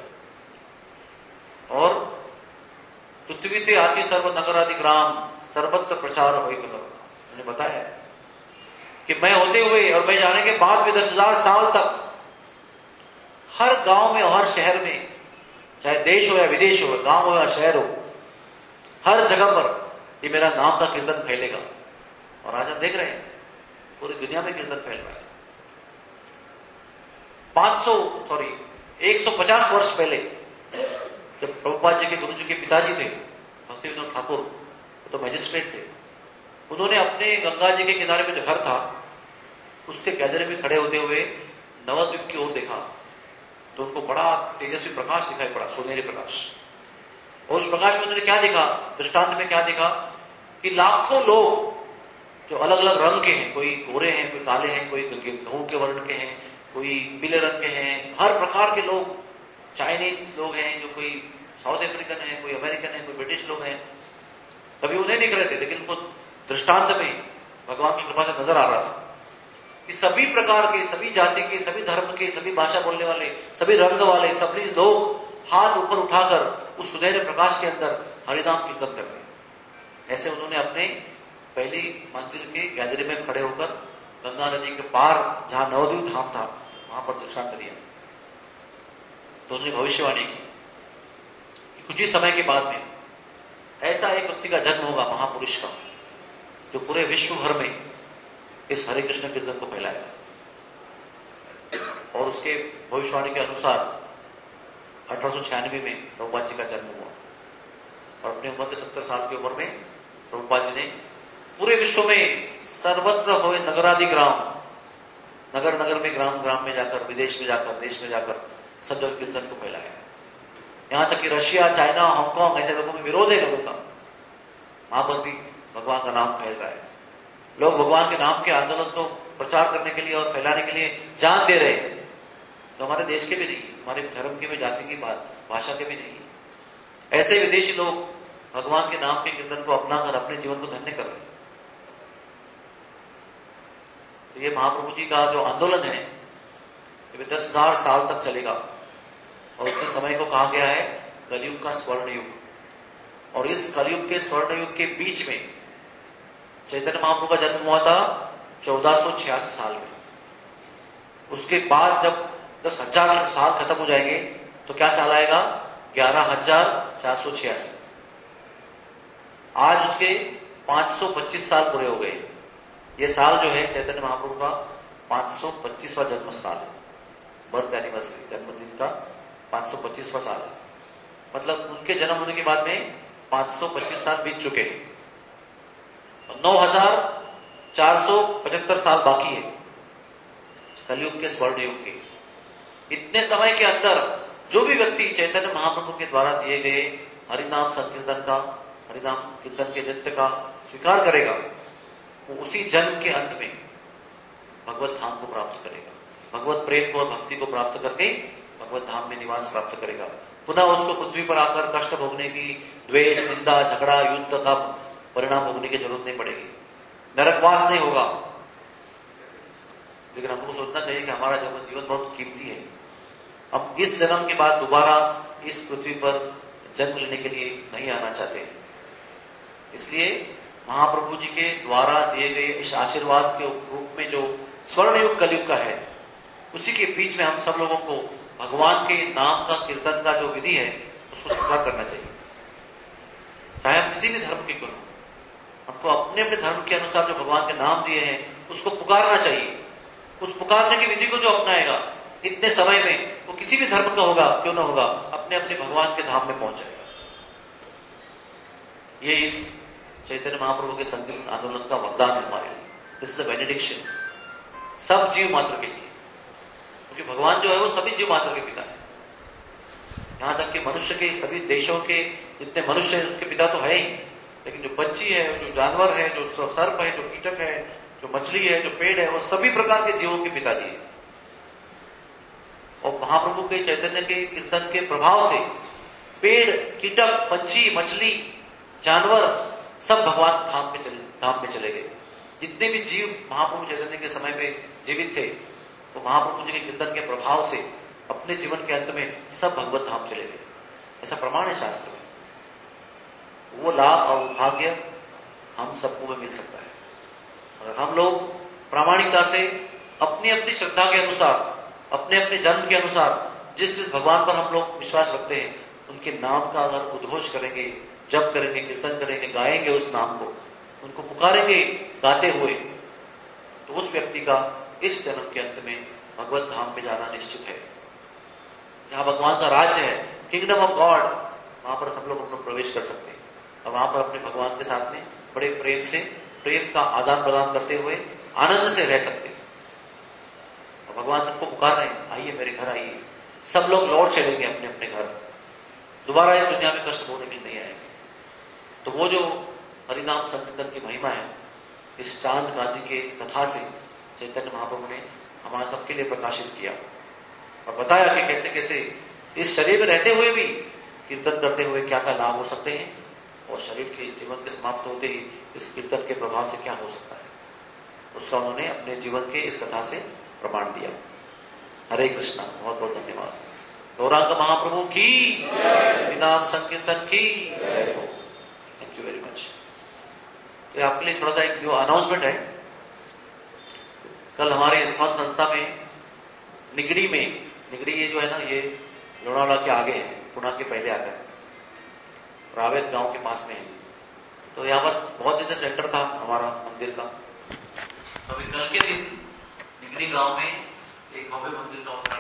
था। और पृथ्वी ते आदि सर्व नगर आदि ग्राम सर्वत्र प्रचार हो, मैंने बताया कि मैं होते हुए और मैं जाने के बाद भी दस हजार साल तक हर गांव में और हर शहर में, चाहे देश हो या विदेश हो, गांव हो या शहर हो, हर जगह पर ये मेरा नाम का कीर्तन फैलेगा। और आज हम देख रहे हैं पूरी दुनिया में कीर्तन फैल रहा है। पांच सौ सॉरी एक सौ पचास वर्ष पहले जब प्रभुपाद जी के गुरु जी के पिताजी थे भक्ति विनोद ठाकुर, तो मैजिस्ट्रेट थे, उन्होंने अपने गंगा जी के किनारे में जो घर था उसके गैलरी में खड़े होते हुए नवद्वीप की ओर देखा तो उनको बड़ा तेजस्वी प्रकाश दिखाई पड़ा, सोनेरी प्रकाश। और उस प्रकाश में उन्होंने क्या देखा, दृष्टांत में क्या देखा कि लाखों लोग जो अलग अलग रंग के हैं, कोई गोरे हैं, कोई काले हैं, कोई गेहूं के वर्ण के हैं, कोई पीले रंग के हैं, हर प्रकार के लोग, चाइनीज लोग हैं, जो कोई साउथ अफ्रीकन है, कोई अमेरिकन है, कोई ब्रिटिश लोग हैं, कभी उन्हें दिख रहे थे, लेकिन उनको दृष्टांत में भगवान की कृपा से नजर आ रहा था कि सभी प्रकार के, सभी जाति के, सभी धर्म के, सभी भाषा बोलने वाले, सभी रंग वाले, सभी लोग हाथ ऊपर उठाकर उस सुनहरे प्रकाश के अंदर हरिनाम कीर्तन कर रहे। ऐसे उन्होंने अपने पहली मंजिल के गैलरी में खड़े होकर गंगा नदी के पार जहां नवद्वीप धाम था वहां पर दृष्टांत दिया। तो उन्होंने भविष्यवाणी की कुछ ही समय के बाद में ऐसा एक व्यक्ति का जन्म होगा महापुरुष का, जो पूरे विश्व भर में इस हरे कृष्ण कीर्तन को फैलाएगा। और उसके भविष्यवाणी के अनुसार अठारह सौ छियानवे में प्रभुपाद जी का जन्म हुआ और अपनी उम्र के सत्तर साल की उम्र में प्रभुपाद जी ने पूरे विश्व में सर्वत्र हुए नगरादि ग्राम, नगर नगर में, ग्राम ग्राम में जाकर, विदेश में जाकर, देश में जाकर सब जगह कीर्तन को फैलाया। यहां तक कि रशिया, चाइना, हांगकांग ऐसे लोगों में विरोध है लोगों का, वहां पर भी भगवान का नाम फैल रहा है। लोग भगवान के नाम के आंदोलन को प्रचार करने के लिए और फैलाने के लिए जान दे रहे हैं, तो हमारे देश के भी नहीं, हमारे धर्म के भी, जाति की, भाषा के भी नहीं। ऐसे विदेशी लोग भगवान के नाम के कीर्तन को अपनाकर अपने जीवन को धन्य कर रहे हैं। तो ये महाप्रभु जी का जो आंदोलन है ये दस हजार साल तक चलेगा और उसके समय को कहा गया है कलयुग का स्वर्ण युग। और इस कलयुग के स्वर्ण युग के बीच में चैतन्य महाप्रभु का जन्म हुआ था चौदह सौ छियासी साल में। उसके बाद जब दस हजार साल खत्म हो जाएंगे तो क्या साल आएगा? ग्यारह हजार चार सौ छियासी। आज उसके पांच सौ पच्चीस साल पूरे हो गए। ये साल जो है चैतन्य महाप्रभु का पांच सौ पच्चीसवां जन्म साल, बर्थ एनिवर्सरी, जन्मदिन का पांच सौ पच्चीसवां साल है। मतलब उनके जन्म होने के बाद में पांच सौ पच्चीस साल बीत चुके हैं। नौ हजार चार सौ पचहत्तर साल बाकी है कलयुग के स्वर्ण युग के। इतने समय के अंदर जो भी व्यक्ति चैतन्य महाप्रभु के द्वारा दिए गए हरिनाम संकीर्तन का, हरिनाम कीर्तन के नृत्य का स्वीकार करेगा, वो उसी जन्म के अंत में भगवत धाम को प्राप्त करेगा। भगवत प्रेम को और भक्ति को प्राप्त करके भगवत धाम में निवास प्राप्त करेगा। पुनः उसको पृथ्वी पर आकर कष्ट भोगने की, द्वेष, निंदा, झगड़ा, युद्ध का परिणाम भोगने की जरूरत नहीं पड़ेगी। नरकवास नहीं होगा। लेकिन हमको सोचना चाहिए कि हमारा जीवन बहुत कीमती है। हम इस जन्म के बाद दोबारा इस पृथ्वी पर जन्म लेने के लिए नहीं आना चाहते। इसलिए महाप्रभु जी के द्वारा दिए गए इस आशीर्वाद के रूप में जो स्वर्ण युग कलयुग का है, उसी के बीच में हम सब लोगों को भगवान के नाम का कीर्तन का जो विधि है उसको स्वीकार करना चाहिए। चाहे हम किसी भी धर्म के क्यों, हमको अपने अपने धर्म के अनुसार जो भगवान के नाम दिए हैं उसको पुकारना चाहिए। उस पुकारने की विधि को जो अपनाएगा इतने समय में, वो किसी भी धर्म का होगा क्यों ना होगा, अपने अपने भगवान के धाम में पहुंच जाएगा। ये इस चैतन्य महाप्रभु के संकीर्तन आंदोलन का वरदान है हमारे लिए। दिस इज द बेनेडिक्शन सब जीव मात्र के लिए, क्योंकि भगवान जो है वो सभी जीव मात्र के पिता है। यहां तक कि मनुष्य के सभी देशों के जितने मनुष्य है उसके पिता तो है ही, लेकिन जो पक्षी है, जो जानवर है, जो सर्प है, जो कीटक है, जो मछली है, जो पेड़ है, वो सभी प्रकार के जीवों के पिताजी है। और महाप्रभु के चैतन्य के कीर्तन के प्रभाव से पेड़, कीटक, पक्षी, मछली, जानवर सब भगवान धाम पे चले धाम पे चले गए। जितने भी जीव महाप्रभु चैतन्य के समय में जीवित थे वो तो महाप्रभु जी के कीर्तन के प्रभाव से अपने जीवन के अंत में सब भगवत धाम चले गए। ऐसा प्रमाण है शास्त्र में। वो लाभ और भाग्य हम सबको में मिल सकता है अगर हम लोग प्रामाणिकता से अपनी अपनी श्रद्धा के अनुसार, अपने अपने जन्म के अनुसार जिस जिस भगवान पर हम लोग विश्वास रखते हैं उनके नाम का अगर उद्घोष करेंगे, जप करेंगे, कीर्तन करेंगे, गाएंगे उस नाम को, उनको पुकारेंगे गाते हुए, तो उस व्यक्ति का इस जन्म के अंत में भगवत धाम में जाना निश्चित है। जहां भगवान का राज्य है, किंगडम ऑफ गॉड, वहां पर हम लोग अपना प्रवेश कर सकते हैं और वहां पर अपने भगवान के साथ में बड़े प्रेम से, प्रेम का आदान प्रदान करते हुए आनंद से रह सकते हैं। और भगवान सबको पुकार रहे हैं, आइए मेरे घर आइए। सब लोग लौट चलेंगे अपने अपने घर, दोबारा इस दुनिया में कष्ट होने के लिए नहीं आएंगे। तो वो जो हरिनाम संकीर्तन की महिमा है, इस चांद गाजी के कथा से चैतन्य महाप्रभु ने हमारे सबके लिए प्रकाशित किया और बताया कि कैसे कैसे इस शरीर में रहते हुए भी कीर्तन करते हुए क्या क्या लाभ हो सकते हैं और शरीर के जीवन के समाप्त होते ही इस कीर्तन के प्रभाव से क्या हो सकता है। उसका उन्होंने अपने जीवन के इस कथा से प्रमाण दिया। हरे कृष्णा। बहुत बहुत धन्यवाद। गौरांग महाप्रभु की, हरिनाम संकीर्तन की जय हो। Thank you very much. तो आपके लिए थोड़ा सा एक जो अनाउंसमेंट है, कल हमारे इस्कॉन संस्था में निगड़ी में, निगड़ी ये जो है ना, ये लोनावाला के आगे है, पुणे के पहले आता है। रावेत गांव के पास में है। तो यहाँ पर बहुत दिन से सेंटर था हमारा मंदिर का। तो अभी कल के दिन निगड़ी गांव में एक भव्य मंदिर का